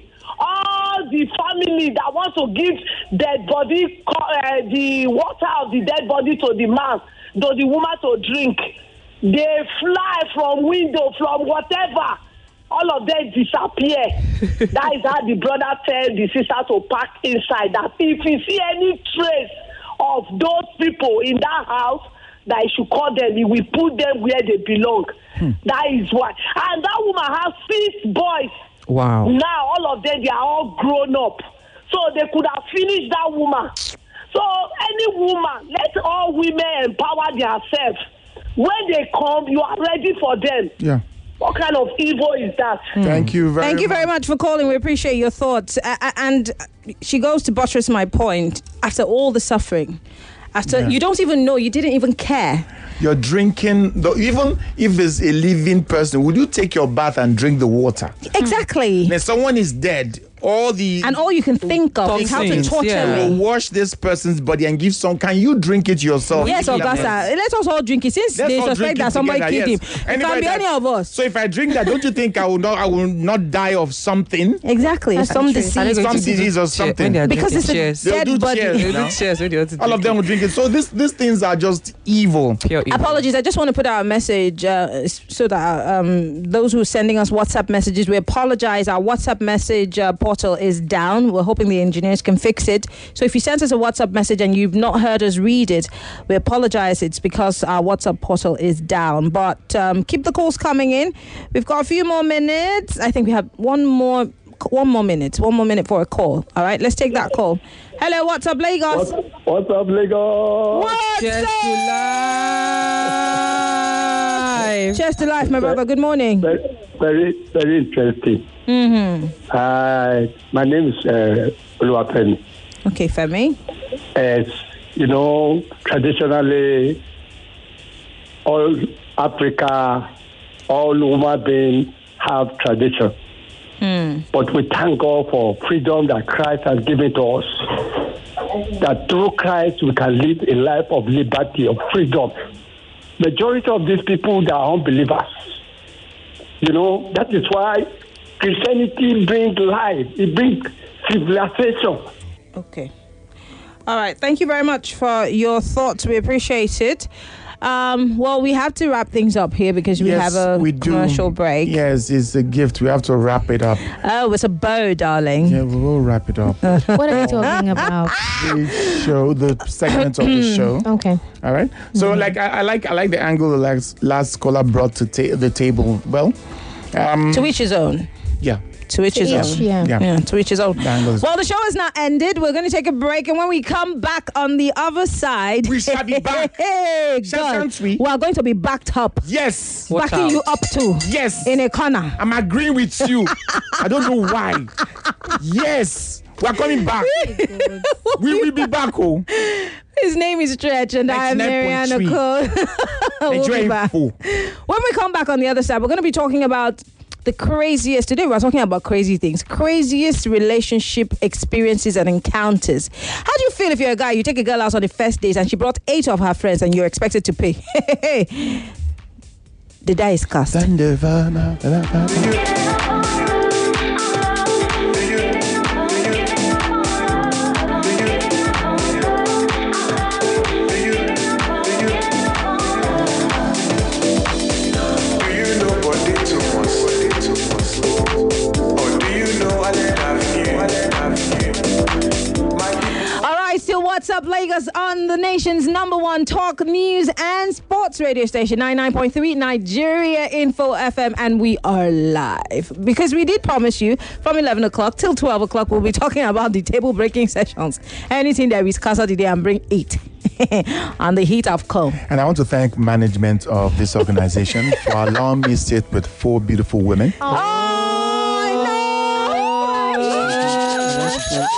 All the family that want to give dead body, uh, the water of the dead body to the man, to the woman to drink. They fly from window, from whatever. All of them disappear. That is how the brother tell the sister to pack inside. That if you see any trace of those people in that house, that he should call them. He will put them where they belong. Hmm. That is why. And that woman has six boys. Wow. Now all of them, they are all grown up. So they could have finished that woman. So any woman, let all women empower themselves. When they come, you are ready for them. Yeah. What kind of evil is that? Mm. Thank you very much. Thank you very much for calling. We appreciate your thoughts. Uh, and she goes to buttress my point. After all the suffering, after yeah. you don't even know, you didn't even care. You're drinking, the, even if it's a living person, would you take your bath and drink the water? Exactly. When someone is dead, all the... And all you can think of is how to torture yeah. me. Wash this person's body and give some... Can you drink it yourself? Yes, Augusta. Let us all drink it. Since Let's they suspect that somebody together, killed yes. him. It can be that, any of us. So if I drink that, don't you think I will not I will not die of something? Exactly. That's some true. disease. Some disease or something. Because it's a dead do body. Cheers, do cheers when you all of them will drink it. So this, these things are just evil. Pure evil. Apologies. I just want to put out a message uh, so that um, those who are sending us WhatsApp messages, we apologize. Our WhatsApp message uh, portal is down. We're hoping the engineers can fix it. So if you sent us a WhatsApp message and you've not heard us read it, we apologize. It's because our WhatsApp portal is down. But um, keep the calls coming in. We've got a few more minutes. I think we have one more one more minute. One more minute for a call. All right, let's take that call. Hello, what's up, Lagos? What's, what's up, Lagos? What's Cheers up? to life. Cheers to life, my brother. Good morning. Very, very, very interesting. Mm-hmm. Uh, my name is uh, Oluwafemi. Okay, Femi. As you know, traditionally, all Africa, all human beings have tradition. Mm. But we thank God for freedom that Christ has given to us. That through Christ we can live a life of liberty, of freedom. Majority of these people, they are unbelievers. You know, that is why Christianity brings life. It brings civilization. Okay. All right. Thank you very much for your thoughts. We appreciate it. Um, well, we have to wrap things up here because we yes, have a we do. commercial break. Yes, it's a gift. We have to wrap it up. Oh, it's a bow, darling. Yeah, we will wrap it up. What are you talking about? The show, the segment of the show. Okay. All right. So, mm-hmm. like, I, I like, I like the angle the last, last caller brought to ta- the table. Well, um, to each his own. Yeah. To each his own. Yeah. Yeah. Yeah, to each his own. The well, the show has now ended. We're going to take a break, and when we come back on the other side, we shall be back. Hey, God, we? we are going to be backed up. Yes. Backing you up too. Yes. In a corner. I'm agreeing with you. I don't know why. Yes. We are coming back. We will be back, oh. His name is Stretch, and I am Mariana Cole. We'll be back. When we come back on the other side, we're going to be talking about the craziest, today we're talking about crazy things, craziest relationship experiences and encounters. How do you feel if you're a guy, you take a girl out on the first date and she brought eight of her friends and you're expected to pay? The die is cast. What's up, Lagos, on the nation's number one talk, news and sports radio station, ninety-nine point three Nigeria Info F M, and we are live. Because we did promise you, from eleven o'clock till twelve o'clock, we'll be talking about the table-breaking sessions. Anything that is cast out today and bring eight. On the heat of coal. And I want to thank management of this organization for allowing me to sit with four beautiful women. Oh, I know!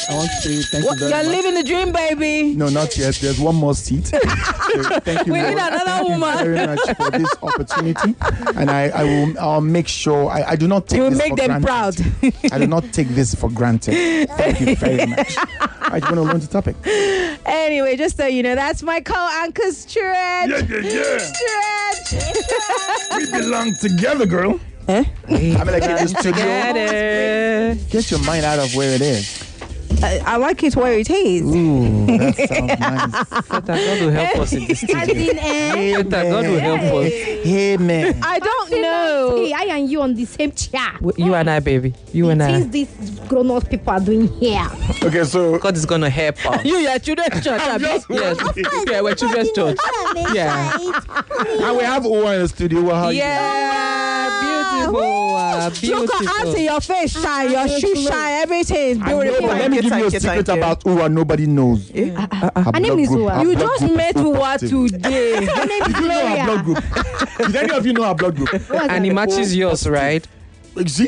I want to say thank What, you very you're much. living the dream, baby. No, not yet. There's one more seat. So thank you. We need very- another thank woman. you very much for this opportunity, and I, I will I'll make sure I, I do not take You will this make for them granted. proud. I do not take this for granted. Thank you very much. I just want to launch the topic. Anyway, just so you know, that's my co-anchor Stretch. Yeah, yeah, yeah. Stretch. We belong together, girl. Eh? I mean, like in the studio. Together. Get your mind out of where it is. I, I like it where it is. Ooh, that sounds nice. That God will help us in this studio. Hey, That God will help us. Hey, man. I don't know. Hey, I and you on the same chair. You and I, baby. You and I. Things these grown-up people are doing here. Okay, so God is gonna help us. You, your children's church. I'm abi? just Yes. Yeah, we're children's church. Yeah. and we have Uwa in the studio. Well, how you Yeah, beautiful. uh, Look at Beautiful. auntie, your face shine, your shoe shine, everything is doing? I know, beautiful. but let me Thank give you you, a thank secret you. about Uwa nobody knows. Her Her name blood is group- Uwa. her You blood just group is met Uwa positive. today. Her name is Did you know her blood Gloria. group? Did any of you know her blood group? And it matches yours, right? Like, see?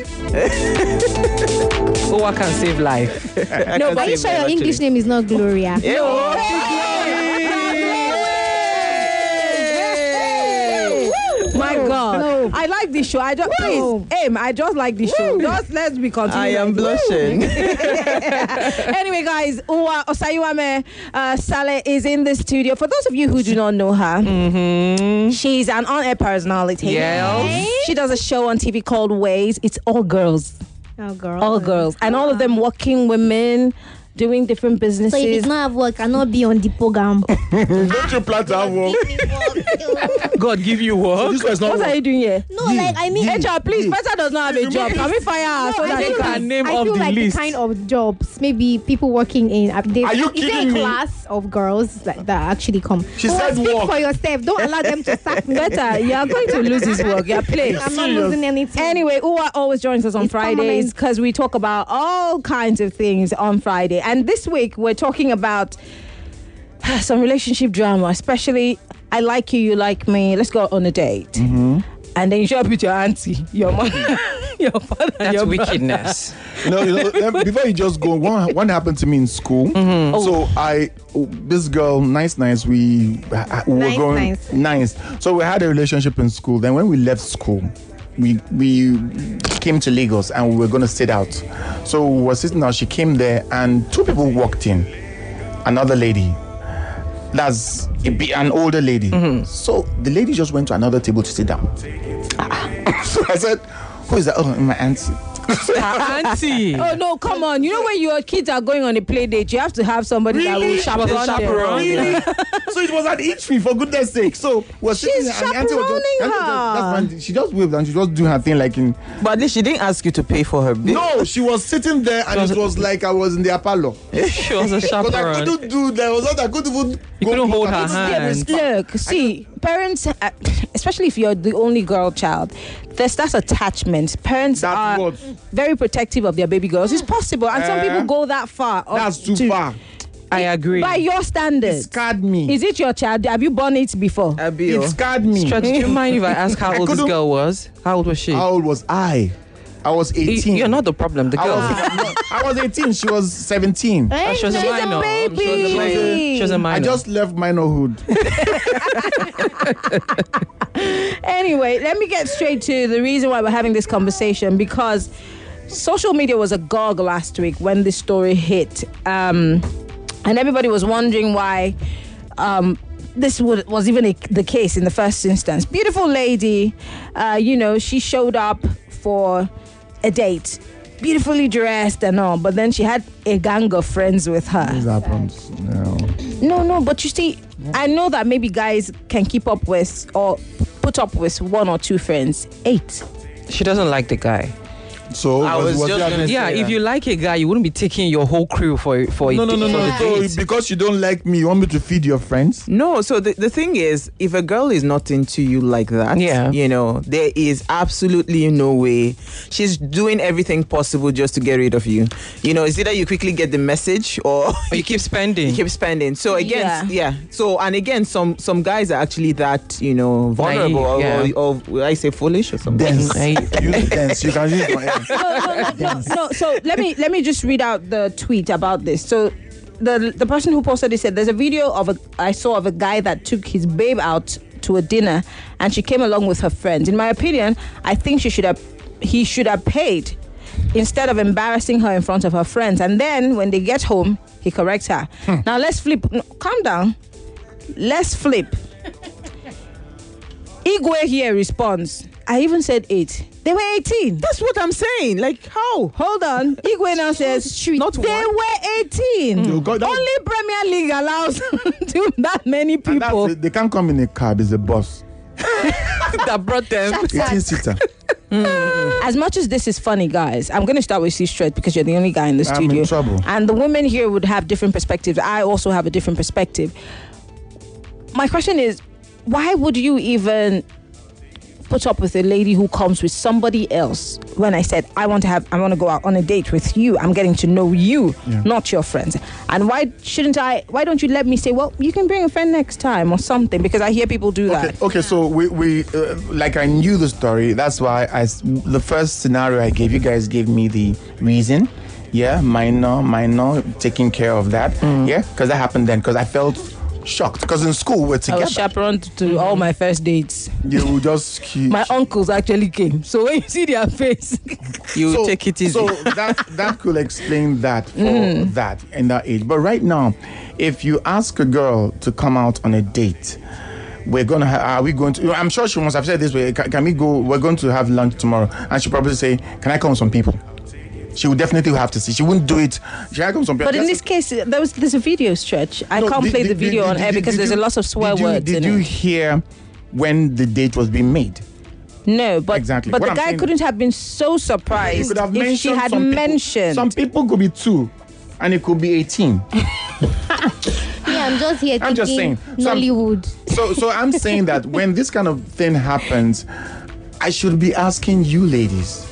Oh, I can save life. No, but are you sure your English name is not Gloria? My God, No. I like this show. I just please, aim. I just like this show. Just let's be continuing. I am blushing. Anyway, guys, Uwa Osayuame uh, Saleh is in the studio. For those of you who do not know her, Mm-hmm. she's an on-air personality. Yes. She does a show on T V called Ways. It's all girls, Oh, girl. all girls, and all of them working women, doing different So if businesses. it's not have work, cannot be on the program. Don't you plan to have work? God give you So work. this was not What are work. you doing here? No, like I mean, H R, please. Peter does not have a job. Can we fire her so I that feel he can like, can? name I off feel the like list. the kind of jobs, maybe people working in. Uh, they, Are you is there kidding a me? class of girls that, that actually come? She But said speak work. for yourself. Don't allow them to sack me. Better, you are going to lose his work. Yeah, please. I'm not Serious. losing anything. Anyway, Uwa always joins us on It's Fridays permanent. because we talk about all kinds of things on Friday. And this week we're talking about some relationship drama, especially I like you, you like me. Let's go on a date. Mm-hmm. And then you show up with your auntie, your mother, your father, That's your wickedness. You know, you know, let- before you just go, one, one happened to me in school. Mm-hmm. So I, this girl, nice, nice, we, we were Nice, going nice. nice. So we had a relationship in school. Then when we left school, we we came to Lagos and we were going to sit out. So we were sitting out. She came there and two people walked in. Another lady. That's a bi- an older lady. Mm-hmm. So the lady just went to another table to sit down. So I said, "Who is that?" Oh, my auntie. Auntie. Oh no, come on. You know when your kids are going on a play date, you have to have somebody that will Really? chaperone them. Chaperone. Really? So it was at Eatry, for goodness sake. So we're sitting She's there and the auntie was just, chaperoning auntie was just- her. that's fine. She just waved and she just doing her thing like in. But at least she didn't ask you to pay for her bill. No, she was sitting there and it was like I was in the Apollo. She was a Because I chaperone. couldn't do there was not I couldn't even You go couldn't hold I her couldn't hand. whisper. Look, see, parents, uh, especially if you're the only girl child, there's that attachment. Parents That's are what- very protective of their baby girls. It's possible, and some Eh? people go that far. up That's too to- far. I agree. By your It standards. scarred me. Is it your child? Have you born it before? A bill. It scarred me. Stretch, do you mind if I ask how I old this couldn't- girl was? How old was she? How old was I? I was You- eighteen. You're not the problem. The I girl. was, no, I was eighteen. She was seventeen. Oh, she was a She's a minor. baby. She was a minor. She was a minor. I just left minorhood. Anyway, let me get straight to the reason why we're having this conversation, because social media was agog last week when this story hit. Um, and everybody was wondering why um, this would, was even a, the case in the first instance. Beautiful lady, uh, you know, she showed up for a date, beautifully dressed and all, but then she had a gang of friends with her. This happens. No. No, no, but you see, I know that maybe guys can keep up with or put up with one or two friends. Eight. She doesn't like the guy. So I was was just that- gonna Yeah, say if that. you like a guy, you wouldn't be taking your whole crew for for a No, no, no, for no. the So date. because you don't like me, you want me to feed your friends? No, so the, the thing is, if a girl is not into you like that, Yeah. you know, there is absolutely no way. She's doing everything possible just to get rid of you. You know, it's either you quickly get the message or But you keep spending. you keep spending. So again, Yeah. yeah. So and again, some some guys are actually that, you know, vulnerable Naive, or, yeah. or, or, will I say foolish or something. Dense. Hey. Use dense. You can use my no, no, no, no. So let me let me just read out the tweet about this. So the the person who posted it said, "There's a video of a I saw of a guy that took his babe out to a dinner, and she came along with her friends. In my opinion, I think she should have he should have paid instead of embarrassing her in front of her friends. And then when they get home, he corrects her. Hmm. Now let's flip. No, calm down. Let's flip." Igwe here responds, "I even said eight. They were eighteen. That's what I'm saying. Like, how? Hold on. Igwe now says, not they one. were eighteen. Mm. God, Only Premier League allows to that many And people. that's it. They can't come in a cab. It's a bus. That brought them. eighteen seater. As much as this is funny, guys, I'm going to start with C-Stretch because you're the only guy in the I'm studio. in trouble. And the women here would have different perspectives. I also have a different perspective. My question is, why would you even put up with a lady who comes with somebody else when I said I want to have I want to go out on a date with you? I'm getting to know you, Yeah. not your friends. And why shouldn't I why don't you let me say, well, you can bring a friend next time or something? Because I hear people do Okay, that. okay, so we, we uh, like I knew the story. That's why I, s- the first scenario I gave, you guys gave me the reason. Yeah, minor, minor, taking care of that. Yeah, because that happened then. Because I felt shocked. Because in school we're I together. was chaperoned to all my first dates. You will just keep. My uncles actually came. So when you see their face, You so, take it easy. So that that could explain that for that in that age. But right now, if you ask a girl to come out on a date, we're gonna ha- are we going to? I'm sure she wants. I've said this way. Can, can we go? We're going to have lunch tomorrow, and she'll probably say, "Can I come with some people?" She would definitely have to see. She wouldn't do it. She can come with some people. but in Just- this case, there was there's a video stretch. I No, can't did- play did- the video did- on did- air did- because did there's you- a lot of swear did you, words Did in you it. hear when the date was being made? No, but Exactly. but What the I'm guy saying- couldn't have been so You surprised could have if she mentioned had some people- mentioned. Some people could be two, and it could be eighteen. Yeah, I'm just here I'm just thinking saying. So I'm- Nollywood. So, so I'm saying that when this kind of thing happens, I should be asking you, ladies,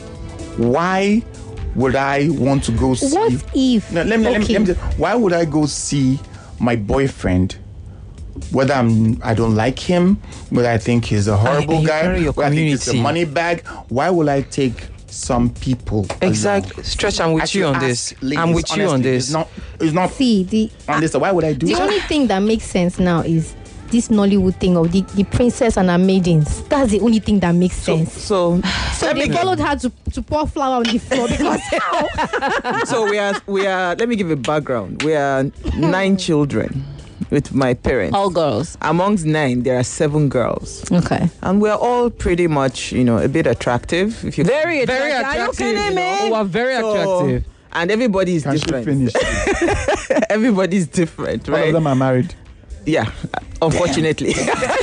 why would I want to go see? What if? No, let me, let me, Okay. let me just- why would I go see my boyfriend? Whether I'm, I don't like him, whether I think he's a horrible you guy, carry your whether I think he's a community. money bag, why will I take some people? Exactly. along? Stretch, I'm with I you should on ask this. ladies, I'm with you on honestly. this. It's not. It's not See, the on this. Why would I do the that? only thing that makes sense now is this Nollywood thing of the, the princess and her maidens. That's the only thing that makes So, sense. so, So they followed her to, to pour flour on the floor because how? so we are, we are, let me give a background. We are nine children with my parents. All girls. Amongst nine, there are seven girls. Okay. And we're all pretty much, you know, a bit attractive. If you Very attractive. Very Are you attractive. kidding you me? know. Oh, very So- attractive. And everybody is Can she different. finish? Everybody's different, All of right? them are married. Yeah, unfortunately.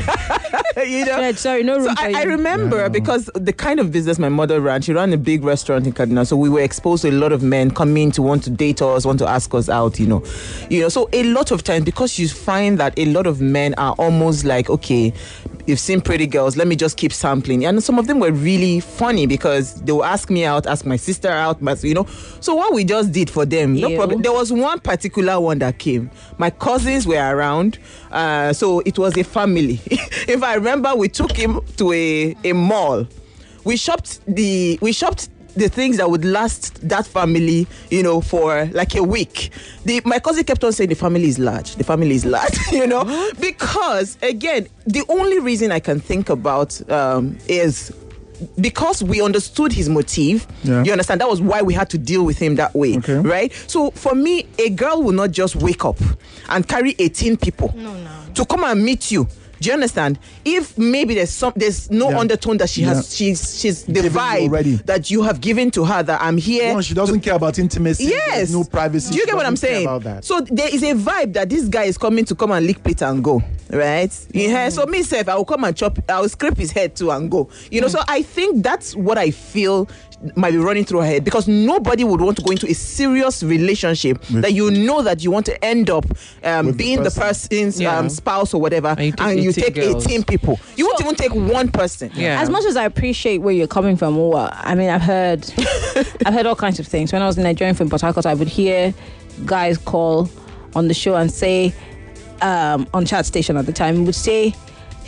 you know? Stretch, sorry, no room So for I, you. I remember because the kind of business my mother ran, she ran a big restaurant in Kaduna, so we were exposed to a lot of men coming to want to date us, want to ask us out, you know. You know, so a lot of times, because you find that a lot of men are almost like, okay, you've seen pretty girls, let me just keep sampling. And some of them were really funny because they will ask me out, ask my sister out, my, you know. So what we just did for them, no Ew. problem. There was one particular one that came. My cousins were around, uh, so it was a family. If I remember, we took him to a, a mall. We shopped the we shopped the things that would last that family, you know, for like a week. The my cousin kept on saying the family is large. The family is large, you know, because again, the only reason I can think about um, is because we understood his motive. Yeah. You understand? That was why we had to deal with him that way, Okay. right? So for me, a girl will not just wake up and carry eighteen people to come and meet you. Do you understand? If maybe there's some, there's no Yeah. undertone that she Yeah. has, she's she's the Given you vibe already. that you have given to her that I'm here. No, she doesn't care about intimacy. Yes. There's no privacy. Do you She get what I'm doesn't care saying? About that. So there is a vibe that this guy is coming to come and lick Peter and go, right? Yeah. So me self, I will come and chop. I will scrape his head too and go. You know. So I think that's what I feel might be running through her head because nobody would want to go into a serious relationship With- that you know that you want to end up um, With the being the, person. person's Yeah. um, spouse or whatever, And you take and you eighteen take girls. eighteen people. You won't even take one person. Yeah. As much as I appreciate where you're coming from, Owa, I mean, I've heard, I've heard all kinds of things. When I was in Nigerian from Port Harcourt, I would hear guys call on the show and say, um, on chat station at the time, would say,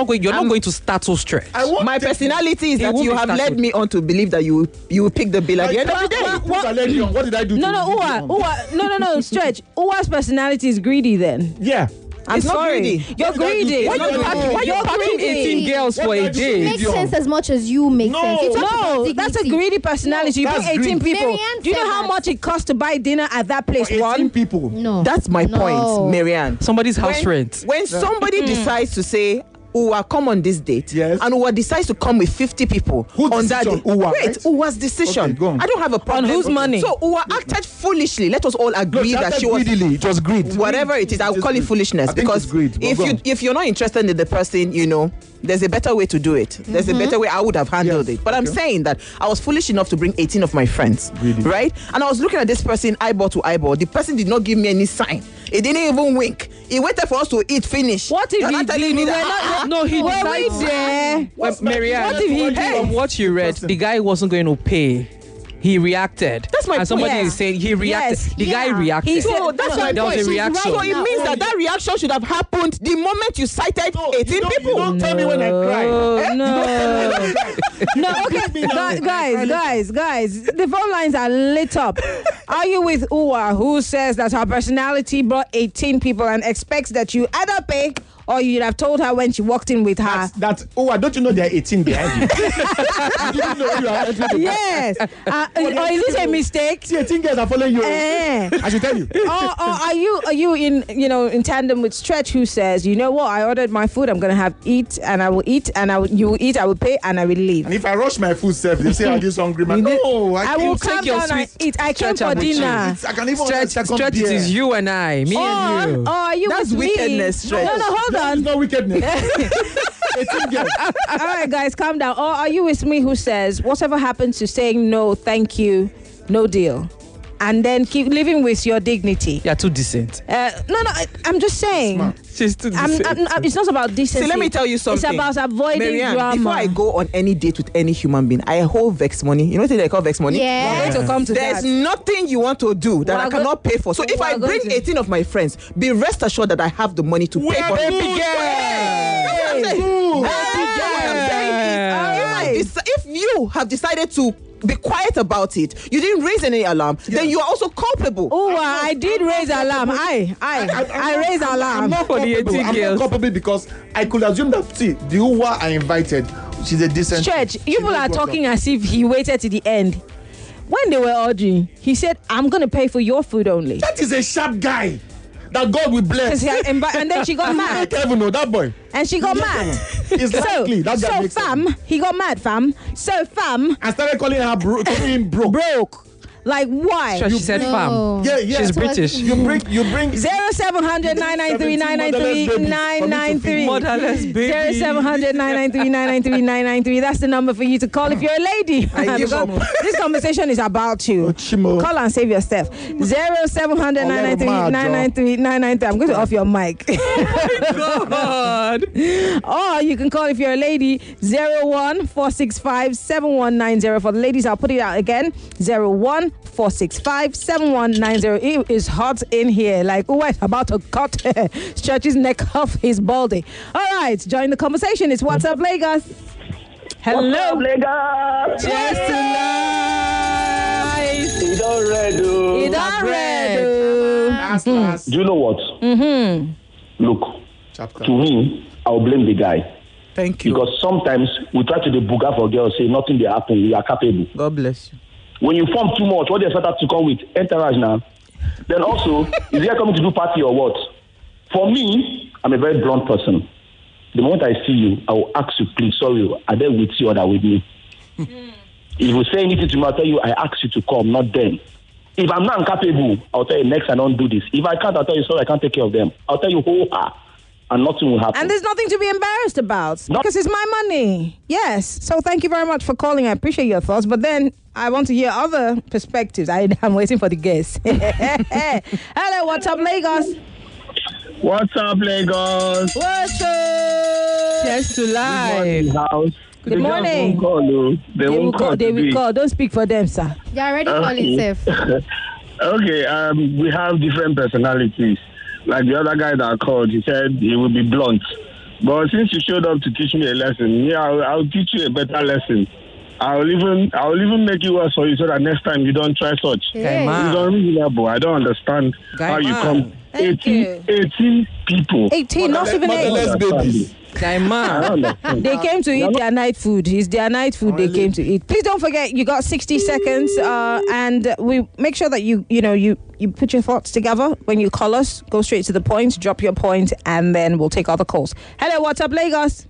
not going. You're I'm- not going to start so straight. I want My to- personality is It that won't you be have started. led me on to believe that you you will pick the bill at the end of the day. Who- who I led you on? What did I do? No, to no, lead you Uwa, on? Uwa, no, no, no, stretch. Uwa's personality is greedy then. Yeah. I'm It's not sorry. greedy. You're It's not greedy. greedy. Why It's you not packing- greedy. why you You're packing greedy. eighteen girls for a What day? It makes sense as much as you make No. sense. You talk about No, that's a dignity. greedy personality. You That's bring eighteen greed. people. Marianne Do you know said how that. much it costs to buy dinner at that place? eighteen One. people. No. That's my No. point, Marianne. Somebody's house when, rent. When somebody decides to say, Uwa, come on this date, Yes. and Uwa decides to come with fifty people Whose on that decision? day. Uwa, Wait, right? Uwa's decision. Okay, go on. I don't have a problem. whose money? So Uwa acted foolishly. Let us all No, agree that she was. greedily. It was greed. Whatever it is, I will Just call it greed. foolishness I think because it's greed, but if go you on. if you're not interested in the person, you know, there's a better way to do it. There's a better way I would have handled Yes, it. But I'm okay. saying that I was foolish enough to bring eighteen of my friends, Greedy. right? And I was looking at this person eyeball to eyeball. The person did not give me any sign. He didn't even wink. He waited for us to eat finish. What if You're he not telling me did? that? We're ah, ah, No, he Were decides. we there? Well, Marianne, What if he from did? what you read, the guy wasn't going to pay. He reacted. That's my And somebody point. is saying he reacted. Yes, the guy yeah. reacted. He said- So that's No, my there was point. a reaction. So it means that that reaction should have happened the moment you cited eighteen you don't, people. You don't tell me when I cry. Oh, no. You No, don't okay, beat me now. guys, guys, guys, guys, the phone lines are lit up. Are you with Uwa, who says that her personality brought eighteen people and expects that you either pay or you'd have told her when she walked in with her? That's, that's, oh, don't you know there are eighteen behind you? You didn't know you are entering the Yes. Uh, or is this a mistake? See, eighteen girls are following you. Eh. I should tell you. or, or are you are you in you know in tandem with Stretch, who says, you know what, I ordered my food, I'm gonna have eat and I will eat and I will, you will eat, I will pay and I will leave. And if I rush my food self, they say I'm this hungry man. No, I, I can't. will take calm your down and sweet eat. I came Stretch for and with you. dinner. I can even Stretch, second stretch it beer. is you and I, me Or, and you. or are you That's with wickedness, me? Stretch. No, no, hold No, on. it's not wickedness. eighteen girls. All right, guys, calm down. Or are you with me, who says whatever happens to saying no, thank you, no deal, and then keep living with your dignity? You're too decent. Uh, no, no, I, I'm just saying. She's too I'm, decent. I'm, I'm- it's not about decency. See, let me tell you something. It's about avoiding Marianne, drama. before I go on any date with any human being, I hold vex money. You know what they call vex money? Yeah. We're going to come to There's that. nothing you want to do that We're I go- cannot pay for. So if We're I going bring to- eighteen of my friends, be rest assured that I have the money to pay for baby it. girl. That's what I'm saying. Good. Hey, what I'm saying is, All you right. might deci- if you have decided to be quiet about it, you didn't raise any alarm, then you are also culpable. Oh, I did raise alarm. I, I, I, raised I'm alarm. not For the culpable. eighteen I'm girls. not culpable because I could assume that, see, the Uwa I invited, she's a decent. Stretch, she people knows are what's talking up. as if he waited to the end. When they were ordering, he said, I'm going to pay for your food only. That is a sharp guy that God will bless. 'Cause he had invi- and then she got I mad. can't even know that boy. And she got mad. It's So, likely that guy so makes sense. fam, he got mad, fam. So fam, I started calling her bro, calling him broke. broke. Like, why? She said, No. fam. Yeah, yeah. She's so British. You bring, you bring. Zero seven hundred nine nine three nine nine three nine nine three. Motherless baby. Zero seven hundred nine nine three nine nine three nine nine three. That's the number for you to call if you're a lady. I give up. This conversation is about you. Ochimo. Call and save yourself. Zero seven hundred nine nine three nine nine three nine nine three. I'm going to off your mic. God. Or you can call if you're a lady. Zero one four six five seven one nine zero. For the ladies, I'll put it out again. Zero one four six five seven one nine zero. It is hot in here. Like, oh, I'm about to cut Stretch's neck off his baldy. All right, join the conversation. It's What's Up Lagos. Hello. Lagos? Cheers to life. It's all red, oh. It all red. oh. Last, last. Do you know what? Mm-hmm. Look, Chapter. to me, I'll blame the guy. Thank you. Because sometimes we try to do booger for girls, say nothing they happen, we are capable. God bless you. When you form too much, what they expect us to come with? Entourage now. Then also, is there coming to do party or what? For me, I'm a very blunt person. The moment I see you, I will ask you, please, sorry, are they with you or are they with me? If you say anything to me, I'll tell you, I ask you to come, not them. If I'm not incapable, I'll tell you, next I don't do this. If I can't, I'll tell you, sorry, I can't take care of them. I'll tell you, who are, and nothing will happen. And there's nothing to be embarrassed about No. because it's my money. Yes. So thank you very much for calling. I appreciate your thoughts. But then I want to hear other perspectives. I, I'm waiting for the guests. Hello, what's up, Lagos? What's up, Lagos? What's up? Cheers to life. House. Good morning. They won't call, oh. They, They will won't call. call They will today. call. Don't speak for them, sir. You're already calling safe. Okay, um, we have different personalities. Like the other guy that called, he said he would be blunt. But since you showed up to teach me a lesson, yeah, I'll, I'll teach you a better lesson. I'll even I'll even make it worse for you so that next time you don't try such. Hey. man. It's unreasonable. I don't understand Guy how you man. come eighteen, eighteen people. eighteen, not even eight. Motherless babies. They came to eat their night food. It's their night food they came to eat. Please don't forget, you got sixty seconds, uh, and we make sure that you, you know, you, you put your thoughts together when you call us. Go straight to the point, drop your point, and then we'll take all the calls. Hello, what's up, Lagos?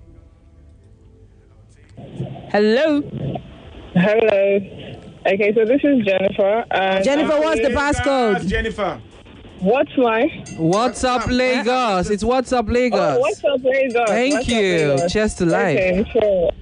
Hello. Hello. Okay, so this is Jennifer. And Jennifer, I'm what's the passcode? Jennifer. What's my? What's up, Lagos? It's What's Up, Lagos. Oh, what's up, Lagos? Thank What's you. Up, Lagos? Cheers to life. Okay, sure.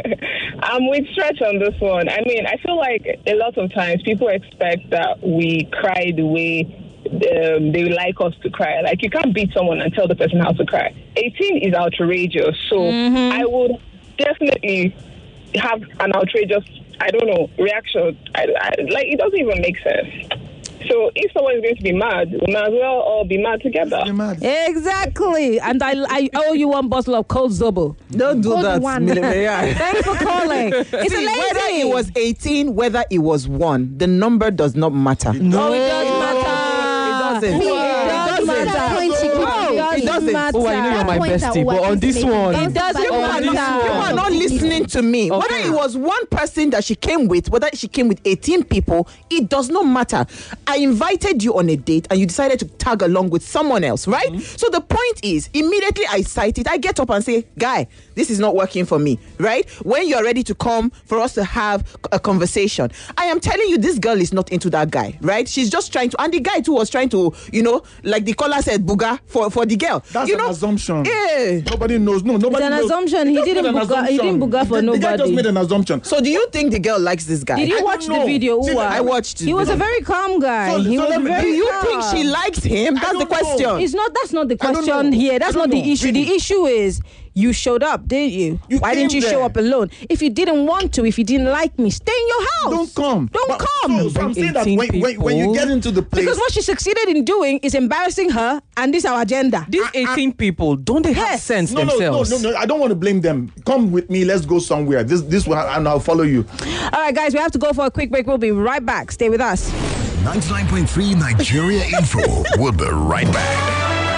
I'm with Stretch on this one. I mean, I feel like a lot of times people expect that we cry the way um, they like us to cry. Like, you can't beat someone and tell the person how to cry. eighteen is outrageous. So mm-hmm. I would definitely have an outrageous, I don't know, reaction. I, I, like, it doesn't even make sense. So if someone is going to be mad, we might as well all be mad together. Exactly. And I I owe you one bottle of cold Zobo. Don't do Cold that, one. Miriam. Thanks for calling. It's a See, lady. whether it was eighteen, whether it was one, the number does not matter. No, it does matter. It doesn't. It does matter. It doesn't. matter. Oh, I know you're my Point that bestie, but what on is this making one, sense. It doesn't You are, matter. not, you are not listening to me. Okay. Whether it was one person that she came with, whether she came with eighteen people, it does not matter. I invited you on a date and you decided to tag along with someone else, right? Mm-hmm. So the point is, immediately I cite it, I get up and say, guy, this is not working for me, right? When you're ready to come for us to have a conversation, I am telling you, this girl is not into that guy, right? She's just trying to, and the guy too was trying to, you know, like the caller said, booga for, for the girl. That's you an know? assumption. Yeah. Nobody knows. No, nobody It's an knows. assumption. He just didn't made an booga- he didn't booga for The- The guy just nobody. made an assumption. So do you think the girl likes this guy? Did you I watch don't the know. video? See, Ooh, I watched it. He was a very calm guy. So- he so was let me- very Do you calm. think she likes him? That's the don't know. question. It's not. That's not the I don't question know. here. That's I not don't the know. issue. Really? The issue is you showed up, didn't you? You Why didn't came you show there. up alone? If you didn't want to, if you didn't like me, stay in your house. Don't come. Don't But- come. So, so I'm saying that eighteen when, when, when you people. get into the place, Because what she succeeded in doing is embarrassing her, and this is our agenda. these eighteen people, don't they have Yes. sense no, no, themselves? no, no, no. I don't want to blame them. Come with me. Let's go somewhere. This, this one, and I'll follow you. All right, guys, we have to go for a quick break. We'll be right back. Stay with us. ninety-nine point three Nigeria Info. We'll be right back.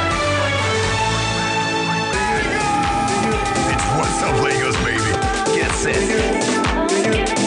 It's What's Up, Lagos, baby. Get set.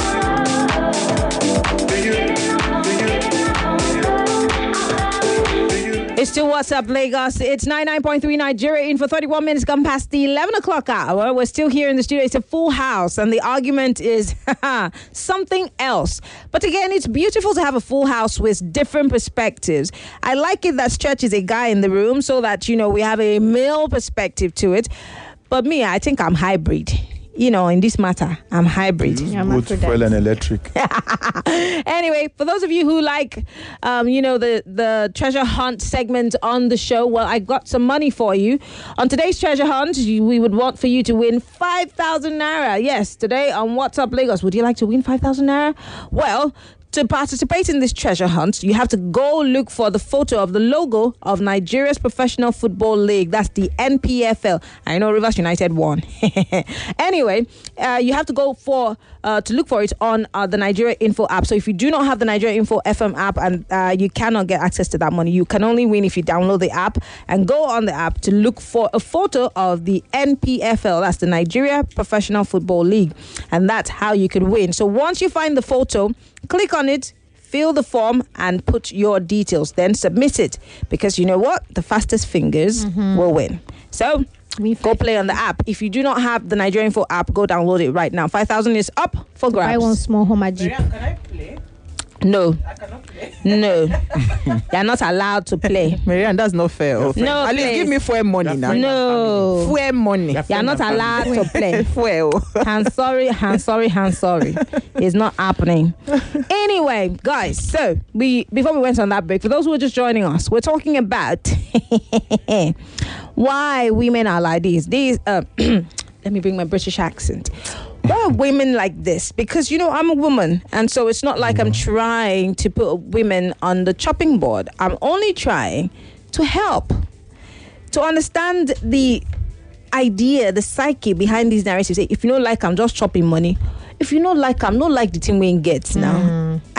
It's still What's Up, Lagos. It's ninety-nine point three Nigeria in for thirty-one minutes gone past the eleven o'clock hour. We're still here in the studio. It's a full house, and the argument is something else. But again, it's beautiful to have a full house with different perspectives. I like it that Stretch is a guy in the room so that, you know, we have a male perspective to it. But me, I think I'm hybrid. You know, in this matter, I'm hybrid. Yeah, I'm Both Aphrodite. fuel and electric. Anyway, for those of you who like, um, you know, the, the treasure hunt segment on the show, well, I got some money for you. On today's treasure hunt, you, we would want for you to win five thousand naira. Yes, today on What's Up Lagos, would you like to win five thousand naira? Well, to participate in this treasure hunt, you have to go look for the photo of the logo of Nigeria's Professional Football League. That's the N P F L. I know Rivers United won. Anyway, uh, you have to go for uh, to look for it on uh, the Nigeria Info app. So if you do not have the Nigeria Info F M app and uh, you cannot get access to that money, you can only win if you download the app and go on the app to look for a photo of the N P F L. That's the Nigeria Professional Football League. And that's how you can win. So once you find the photo, click on it, fill the form, and put your details. Then submit it. Because you know what? The fastest fingers Mm-hmm. will win. So We go play on the app. If you do not have the Nigeria Info app, go download it right now. five thousand is up for grabs. I want small home Jeep. Can I play? No. I cannot play. No. You're not allowed to play. Marianne, that's not fair. Oh. No, At least please. give me fuel money now. No. Fuel money. You're not allowed to play. Fuel. I'm sorry, I'm sorry, I'm sorry. It's not happening. Anyway, guys, so we before we went on that break, for those who are just joining us, we're talking about why women are like this. These uh, let me bring my British accent. Why are women like this? Because, you know, I'm a woman, and so it's not like I'm trying to put women on the chopping board. I'm only trying to help, to understand the idea, the psyche behind these narratives. Say, if you don't like I'm just chopping money. If you don't like I'm not like the thing we get now.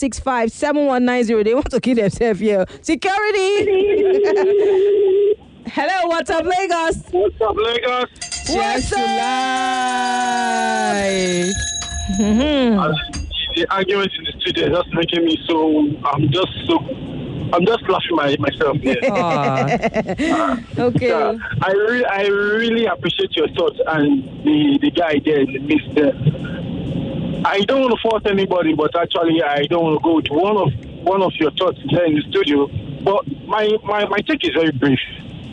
six five seven one nine zero. They want to kill themselves here. Security. Hello, what's up, Lagos? What's up, Lagos? What's up? The argument in the studio is just making me so. I'm just so. I'm just laughing my, myself here. uh, okay. Uh, I really, I really appreciate your thoughts and the, the guy there in the midst there. I don't want to force anybody, but actually, I don't want to go to one of one of your thoughts there in the studio. But my, my, my take is very brief.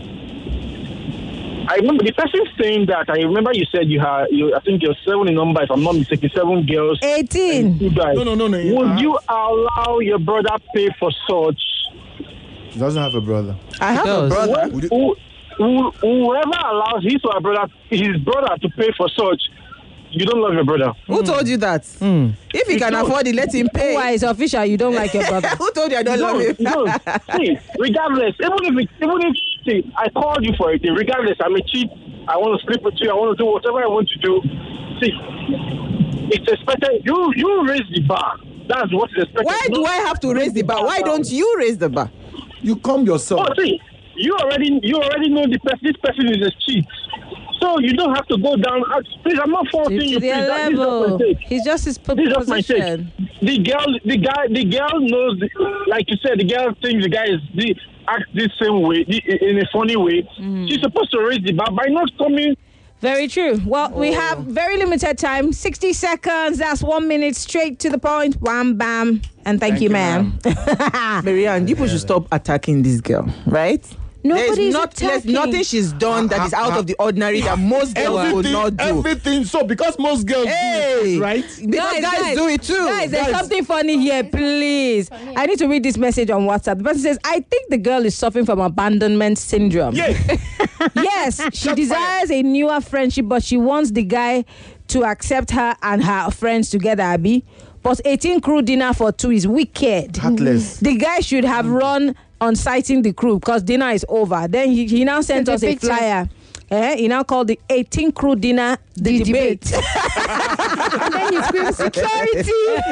I remember the person saying that. I remember you said you had, you, I think you're seven in number, if I'm not mistaken, seven girls. eighteen. Two guys. No, no, no, no. Would uh, you allow your brother pay for such? He doesn't have a brother. I have a brother. Who, who, who, whoever allows his or her brother, his brother to pay for such, you don't love your brother. Who told you that? Mm. If he can afford it, let him pay. Why is official? You don't like your brother? Who told you I don't No, love him? no. See, regardless, even if it, even if see, I called you for it, regardless, I'm a cheat. I want to sleep with you. I want to do whatever I want to do. See, it's expected. You you raise the bar. That's what's expected. Why do I have to raise the bar? Why don't you raise the bar? You come yourself. Oh, see, you already you already know the person. This person is a cheat. So you don't have to go down. Please, I'm not forcing you. Please, that, this is just my take. He's just his p- This is just my take. position. The girl, the guy, the girl knows. The, like you said, the girl thinks the guy is the acts this same way, the, in a funny way. Mm. She's supposed to raise the bar by not coming. Very true. Well, we have very limited time. sixty seconds. That's one minute straight to the point. Wham, bam. And thank, Thank you, you, ma'am. Marianne, people should stop attacking this girl, right? Nobody's There's not, there's attacking. nothing she's done that is out of the ordinary that most girls would not do. Everything. So because most girls Hey. do it, right? Because guys, do it too. Guys, there's Guys. something funny here, please. I need to read this message on WhatsApp. The person says, I think the girl is suffering from abandonment syndrome. Yeah. Yes, she desires a newer friendship, but she wants the guy to accept her and her friends together, Abby. But eighteen crew dinner for two is wicked. Heartless. The guy should have run on citing the crew because dinner is over. Then he, he now sent The us a picture. flyer. Eh, he now called the eighteen crew dinner the, The debate. debate. And then you scream security.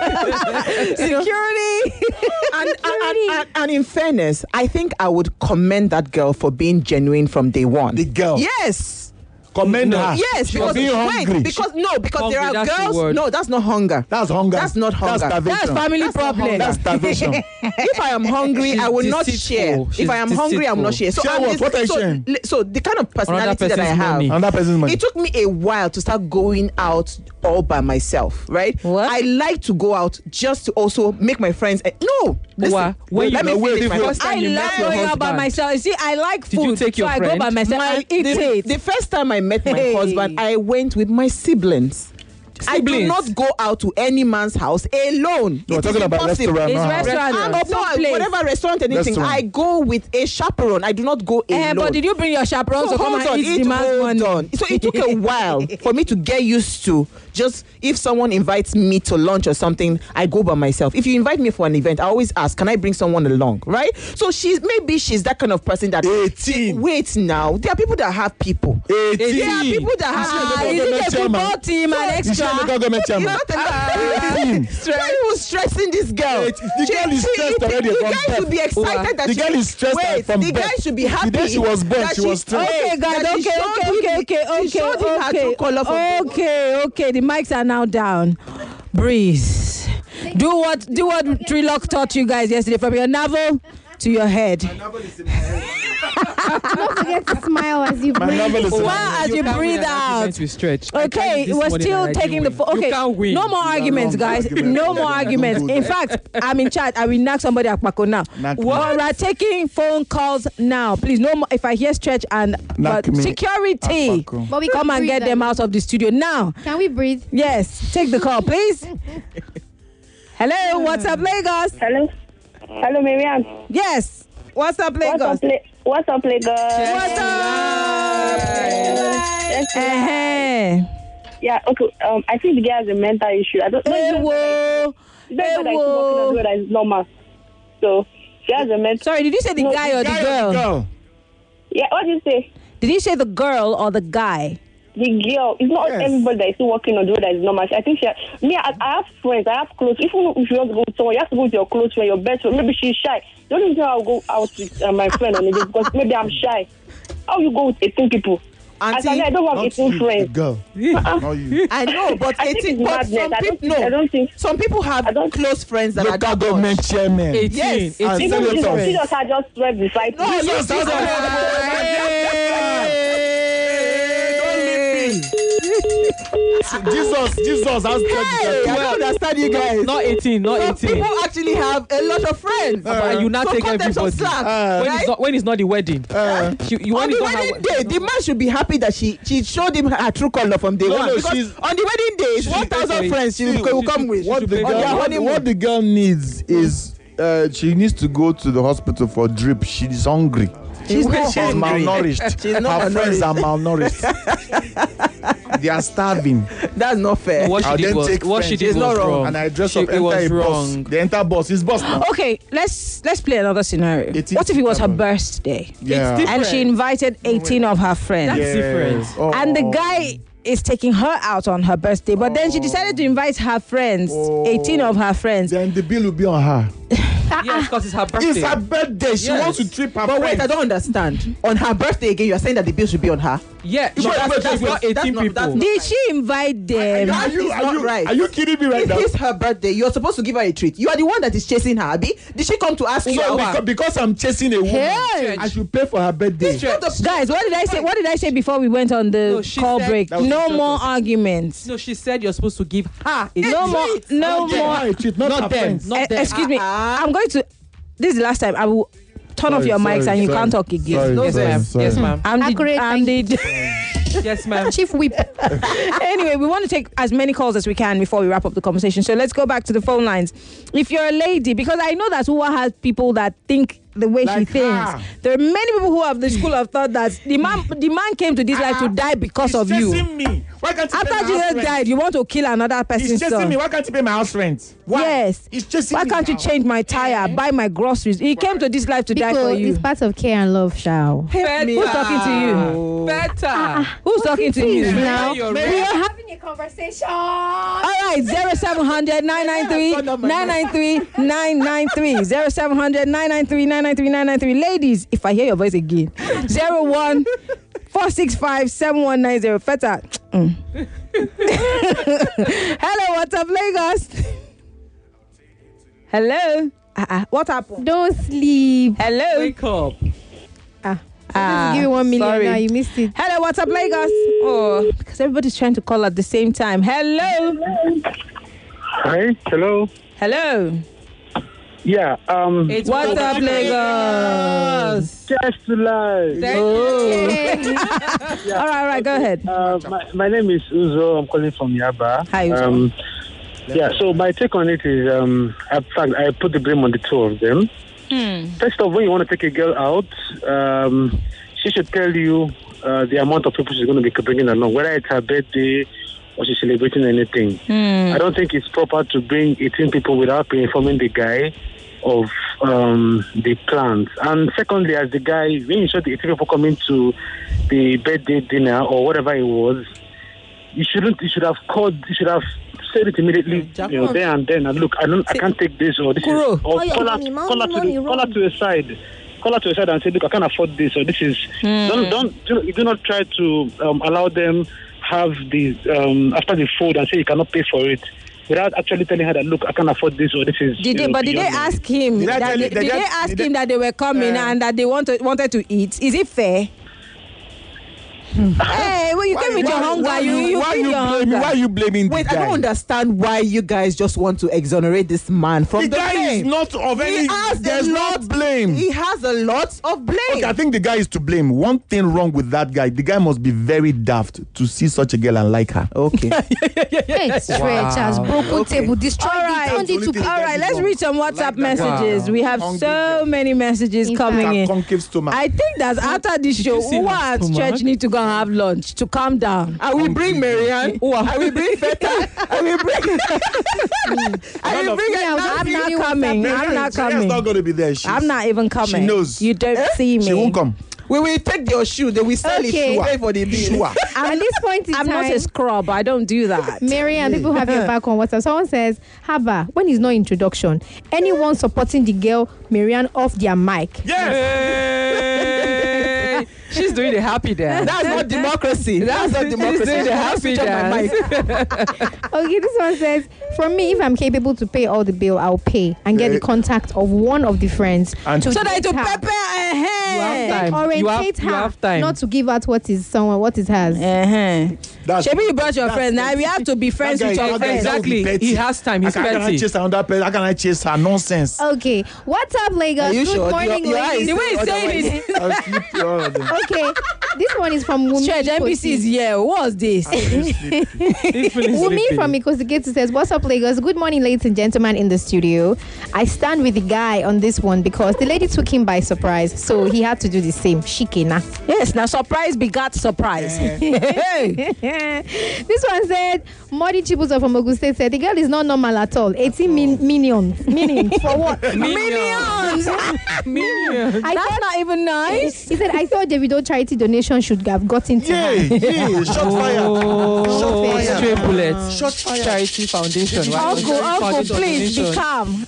Security. and, and, and, and, and in fairness, I think I would commend that girl for being genuine from day one. The girl. Yes. Commend her. Yes, for because being wait, hungry. because no, because there Hungry, are that's the girls. word. No, that's not hunger. That's hunger. That's not hunger. That's starvation. That's family That's not problem. hunger. That's starvation. If I am hungry, I will not Deceitful. share. If She's I am hungry, I will not share. So, Share I'm what? this- What are you so, sharing? li- so the kind of personality that I person's have, money. Another person's money. it took me a while to start going out all by myself, right? What? I like to go out just to also make my friends. eh, No, listen. Wa- when let you- me wait, finish wait, my wait. first I time you love met your going out by husband. myself. You see, I like Did you food, take your so I go friend? by myself. My- I eat the, it. the first time I met my Hey. husband, I went with my siblings. I do Siblings? not go out to any man's house alone. No, we're It is talking about impossible. restaurant. It's not house. restaurant. I'm Open no, place. whatever restaurant, anything. Restaurant. I go with a chaperone. I do not go alone. Eh, but did you bring your chaperone So to come hold and on, eat it, the man's hold money? on. So it took a while for me to get used to just if someone invites me to lunch or something, I go by myself. If you invite me for an event, I always ask, can I bring someone along? Right? So she's maybe she's that kind of person that eighteen. Wait now. There are people that have people. eighteen. There are people that Ah, have is Government it a chairman. football team and Is she a extra? local government You're chairman? not enough. Why are you stressing this girl? Wait, the girl is She- stressed the, already The from guy birth. should be excited that The she, girl is stressed wait, from the guy birth. should be The happy. day she was born, that she was stressed. Okay, guys, that okay, she showed okay, him okay, the- okay, she okay, showed him her okay, true colour from birth. okay, okay. The mics are now down. Breathe. Do what, do what Trilock taught you guys yesterday, from your navel to your head. Don't forget to smile as you My breathe. novel is Smile as you can't breathe win an out. argument with stretch. I Okay, tried this we're morning still and I taking the didn't fo- win. okay. You can't win. No more arguments, wrong. guys. Argument. No more Don't arguments. do In that. fact, I'm in charge. I will knock somebody at Paco now. Knock me. Well, we're taking phone calls now. Please, no more. If I hear stretch and Knock but me security, at Paco. But we come can and breathe get them then. out of the studio now. Can we breathe? Yes, take the call, please. Hello, what's up, Lagos? Hello. Hello, Miriam. Yes, what's up, What's Lagos? up, La- What's up, Lagos? What's up? Yes, Eh, yeah, okay. Um, I think the guy has a mental issue. I don't know. Hey, whoa. It's not Hey, that he's working whoa. on the way that is normal. So, she has a mental. Sorry, did you say the No, guy or the Guy or girl? the girl? Yeah, what did you say? Did you say the girl or the guy? The girl. It's not Yes. everybody that is still working on the way that is normal. I think she. Me, I, I have friends. I have close. Even if you want to go with someone, you have to go with your close friend, your best friend. Maybe she's shy. The only reason I'll go out with uh, my friend on it is because maybe I'm shy. How you go with eighteen people? Auntie, As I, I don't have Not eighteen you, friends. the girl. Uh-uh. Not you. I know, but I think eighteen. it's But madness. some I don't people, think- I no, don't think- some people have I don't- close friends that are Local that government much. chairman. eighteen. Yes. And Even Jesus, senators. Jesus had just read beside No, me. Jesus, Jesus, Jesus, Jesus has Hey, I don't understand you guys. Not eighteen, not Some eighteen. people actually have a lot of friends. But you not so take cut them some everybody. slack, Uh, when, right? it's not, when it's not the wedding. Uh, you, you On when the it's not wedding her- day, the man should be happy that she she showed him her true color from day No, one. no, because she's- on the wedding day, she- one thousand she- friends she, she- will she- come with. what should the pay on girl, their what, honeymoon. what the girl needs is uh, she needs to go to the hospital for drip. She's hungry. She's not She's hungry. malnourished. She's not Her friends malnourished. are malnourished. They are starving. That's not fair. What she I'll did then was, take what she friends. did It's was not wrong. wrong. And I dress She- up, it enter was a bus. wrong. They enter bus. It's bus now. Okay, let's let's play another scenario. eighteen What if it was her September. birthday Yeah. It's and she invited eighteen of her friends, That's different. Oh. and the guy is taking her out on her birthday, but then she decided to invite her friends, Oh. eighteen of her friends. Then the bill will be on her. Yes, because it's her birthday. It's her birthday. She Yes. wants to trip her But wait, friends. I don't understand. On her birthday again, you are saying that the bill should be on her. Yeah, Wait, no, wait, that's, wait, that's wait, not that's eighteen not- people. that's not- Did she invite them? That Are you, is are, not you, right. are you kidding me right It now? is her birthday. You're supposed to give her a treat. You are the one that is chasing her, Abi. Did she come to ask you? So out? because, because I'm chasing a woman, Hey. I should pay for her birthday. What the- Guys, what did I say? What did I say before we went on the No, she call said- break? That was No the more purpose. arguments. No, she said you're supposed to give her. a No treat. more. No Give more. her a treat, not, Not her them. friends. Not Eh, them. excuse me. Ah. I'm going to. This is the last time. I will turn off Sorry, your mics sorry, and you sorry. can't talk again. Sorry, Yes, sorry, ma'am. sorry. Yes, ma'am. I'm the, Accurate, I'm thank the Yes, ma'am. Chief Whip. Anyway, we want to take as many calls as we can before we wrap up the conversation. So let's go back to the phone lines. If you're a lady, because I know that Uwa has people that think the way Like she thinks. her. There are many people who have the school of thought that the man, the man came to this life to die because He's of you. chasing me. Why can't he pay After my house Jesus rent? died, you want to kill another person's He's chasing son. me. Why can't he pay my house rent? Why? Yes. He's chasing Why me can't you now. change my tire, buy my groceries? He came to this life to die for Because you. it's part of care and love, shall. Better. Who's talking to you? Better. Who's talking to you? Now, You're we right. are having a conversation. All right, zero seven hundred nine nine three nine nine three nine nine three zero seven hundred nine nine three nine nine three nine nine three. Ladies, if I hear your voice again, zero one four six five seven one nine zero. Feta. Mm. Hello, what's up, Lagos? Hello. Uh-uh. What happened? Don't sleep. Hello. Wake up. Ah, Ah, just give you one million sorry. now. You missed it. Hello, what's up, Lagos? Oh, because everybody's trying to call at the same time. Hello. Hi, hello. Hello. Yeah, um, It's What's up, Lagos? just to lie. Oh. All right, all right, go ahead. Uh, my, my name is Uzo. I'm calling from Yaba. Hi, Uzo. Um, yeah, so my take on it is, um, in fact, I put the blame on the two of them. Hmm. First of all, when you want to take a girl out, um, she should tell you uh, the amount of people she's going to be bringing along, whether it's her birthday or she's celebrating anything. Hmm. I don't think it's proper to bring eighteen people without informing the guy of um, the plans. And secondly, as the guy, when you saw the eighteen people coming to the birthday dinner or whatever it was, you shouldn't. You should have called. You should have said it immediately, you know, there and then. And look, I don't. I can't take this or this. Is, or Oh, yeah, call her, money, call her money, to the, money, call her to the side. Call her to the side and say, look, I can't afford this or this is. Don't don't do, do not try to um, allow them have the um, after the food and say you cannot pay for it, without actually telling her that, look, I can't afford this or this is. Did you they? know, But did they beyond me. ask him? Did I that tell they, you- did did they I- ask did him I- that they were coming Uh, and that they wanted wanted to eat? Is it fair? Hey, well, you came with your hunger. why You you why feed you your blaming? hunger. Why you blaming Wait, the I guy? don't understand why you guys just want to exonerate this man from The the, guy blame. is not of He any. has There's a no lot. blame. He has a lot of blame. Okay, I think the guy is to blame. One thing wrong with that guy, the guy must be very daft to see such a girl and like her. Okay. Hey, stretch has broken Okay. table, destroyed All right. it, turned it to All right, let's read some WhatsApp Like that. messages. Wow. We have Hungry so girl. many messages In coming fact, in. Concave stomach. I think that after this show, you see Uwa her and stomach? Stretch need to go and have lunch to calm down. I will bring Marianne. I will bring Feta. I will bring. I will bring. Yeah, I'm I'm not not coming. Marianne- I'm not Marianne's coming. not going to be there. She's, I'm not even coming. She knows. You don't see me. She won't come. We will take your shoe. They will sell Okay. it. Pay for the bill. Sure. At this point in I'm time, not a scrub. I don't do that. Mary and people have your back on WhatsApp. Someone says, Haba, when it's no introduction, anyone supporting the girl, Marianne, off their mic. Yes. Hey. She's doing the happy dance. That's not democracy. That's not democracy. She's doing the happy Switch on my dance. mic. Okay, this one says, for me, if I'm capable to pay all the bill, I'll pay and get the contact of one of the friends And to So that date to her. prepare You have ahead. time. Orientate You have- you her, have time. not to give out what is someone what is hers. Uh-huh. That's- Shebi, you brought your that's friend. Now we have to be friends That with guy- your that guy- friends. that would be Exactly. petty. He has time. He's How can I petty. chase another person? How can I chase her? Nonsense. Okay, what's up, Lagos? Are you Good sure? morning, Your- your eyes ladies. The way he's saying it. I'll sleep through all of them. Okay, this one is from Wumi. Stretch, N B C is Ikosi. here. What's this? Wumi from Ikosi says, "What's up, Lagos? Good morning, ladies and gentlemen in the studio. I stand with the guy on this one because the lady took him by surprise, so he had to do the same. Shikena." Yes, now surprise begat surprise. Hey. This one said, Modi Chibuzo from Ogun State said, the girl is not normal at all. eighteen min- minions. Minions. For what? Minions. Minions. I That's thought, not even nice. he said, I thought Davido charity donation should have gotten to Yeah, her. yeah, shot fire. Oh, Shot fire. stray bullets. Shot fire. Charity Foundation. Why not Uncle, Charity uncle, Foundation please be donation? calm.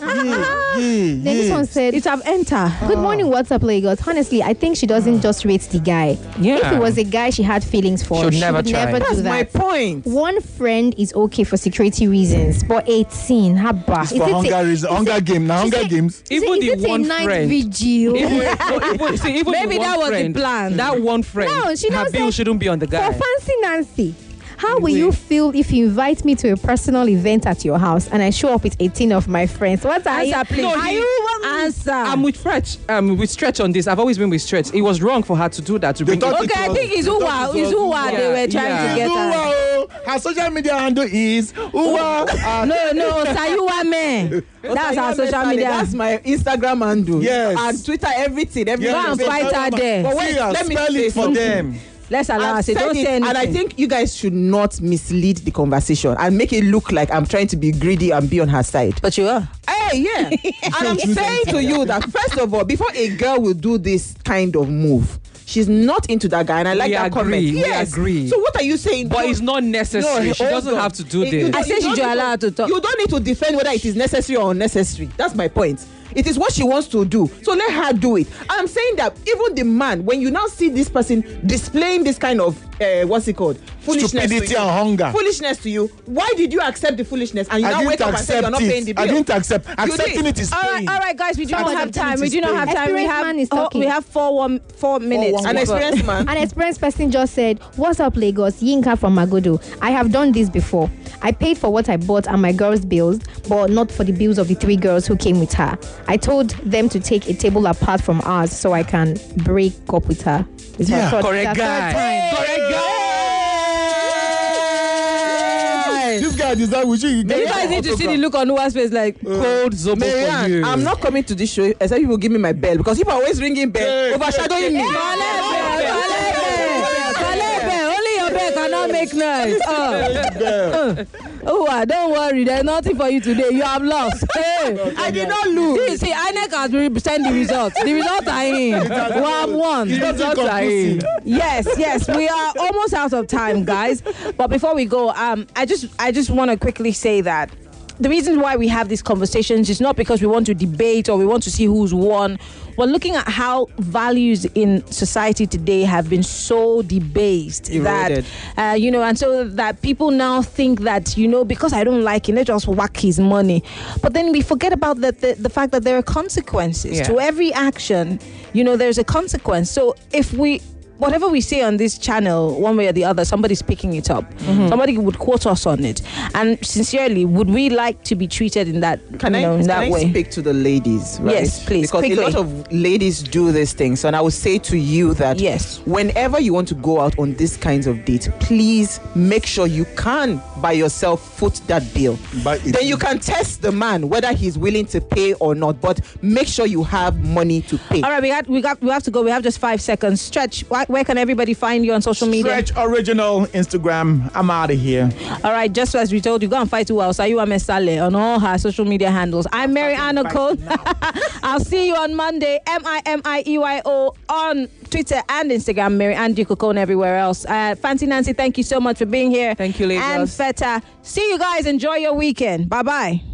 Then this one said, It have entered. good morning, what's up, Lagos? Honestly, I think she doesn't just rate the guy. Yeah. If it was a guy she had feelings for, She would she never would try. never That's do my that. point. One friend is okay for security reasons, but eighteen, haba. It's for hunger reason. Hunger game. Now hunger games. Even is the it one a night friend. vigil? Even, no, even, see, even Maybe the one that was the friend, plan. That one friend. No, she her now bill said, shouldn't be on the For guy. Fancy Nancy, how will you feel if you invite me to a personal event at your house and I show up with eighteen of my friends? What are you? Answer, please. No, Are he- you answer? I'm with Stretch. Um, with Stretch on this. I've always been with Stretch. It was wrong for her to do that. To They bring thought it. Okay, I think it's Uwa. It's Uwa they were trying Yeah, to get Uwa, her. oh. Her social media handle is Uwa. uh, No, no, Sayuwa man. That's our social media. That's my Instagram handle. Yes. And Twitter, everything. everything. Yes, Go and they fight tell her them, there. But Wait, wait, let me spell say it for something. them. Let's allow I've us. Don't said say it, anything. and I think you guys should not mislead the conversation and make it look like I'm trying to be greedy and be on her side. But you are. Hey, yeah. And I'm saying to you that, first of all, before a girl will do this kind of move, she's not into that guy, and I like We that agree, comment. we Yes. agree. So what are you saying? But No, it's not necessary. no, She hold doesn't on. have to do It- you this. don't- I say you she don't should need allow her to talk. You don't need to defend whether it is necessary or unnecessary. That's my point. It is what she wants to do. So let her do it. I'm saying that even the man, when you now see this person displaying this kind of, uh, what's it called? Foolishness Stupidity to you, and hunger. Foolishness to you. Why did you accept the foolishness and you I now didn't wake up and say you're not accept paying the it. bill? I didn't accept. Accepting did. it is All right, paying. all right, guys. We do not Accepting have it time. is We do not have paying. time. We Experienced have man is oh, talking. we have four one four minutes. one, An one. experienced man. An experienced person just said, what's up, Lagos? Yinka from Magodo. I have done this before. I paid for what I bought and my girls' bills, but not for the bills of the three girls who came with her. I told them to take a table apart from ours so I can break up with her. It's Yeah, her third- correct it's her guy. third time. Correct guy. This guy deserves. We should You get guys need to see the look on Uwa's face like, Cold Zobo for Marianne, you. I'm not coming to this show except you will give me my bell, because people are always ringing bell, Hey, overshadowing me. only your bed cannot make noise. Oh. Oh, uh, don't worry. There's nothing for you today. You have lost. Hey. I did not lose. See, see, I N E C has re- sent the results. The results are in. We have won. It's not Results are in. inconclusive. Yes, yes. We are almost out of time, guys. But before we go, um, I just, I just want to quickly say that the reason why we have these conversations is not because we want to debate or we want to see who's won. We're looking at how values in society today have been so debased Eroded. that, uh, you know, and so that people now think that, you know, because I don't like him, they just whack his money. But then we forget about the, the, the fact that there are consequences Yeah. to every action. You know, there's a consequence. So if we, whatever we say on this channel, one way or the other, somebody's picking it up. Somebody would quote us on it. And sincerely, would we like to be treated in that, Can you I, know, in can that I way? speak to the ladies, right? Yes, please, Because quickly. a lot of ladies do these things. And I would say to you that Yes. whenever you want to go out on these kinds of dates, please make sure you can by yourself foot that bill. But it- then you can test the man whether he's willing to pay or not. But make sure you have money to pay. All right, we got, we got, we have to go. We have just five seconds. Stretch. Where, where can everybody find you on social media? Stretch Original Instagram. I'm out of here. All right, just as we told you, go and fight who else? Sayuwa Mesale on all her social media handles. I'm Mary Anna Cole. I'll see you on Monday. M I M I E Y O on Twitter and Instagram. Mary Ann Dukokone everywhere else. Uh, Fancy Nancy, thank you so much for being here. Thank you, ladies. And Feta. See you guys. Enjoy your weekend. Bye bye.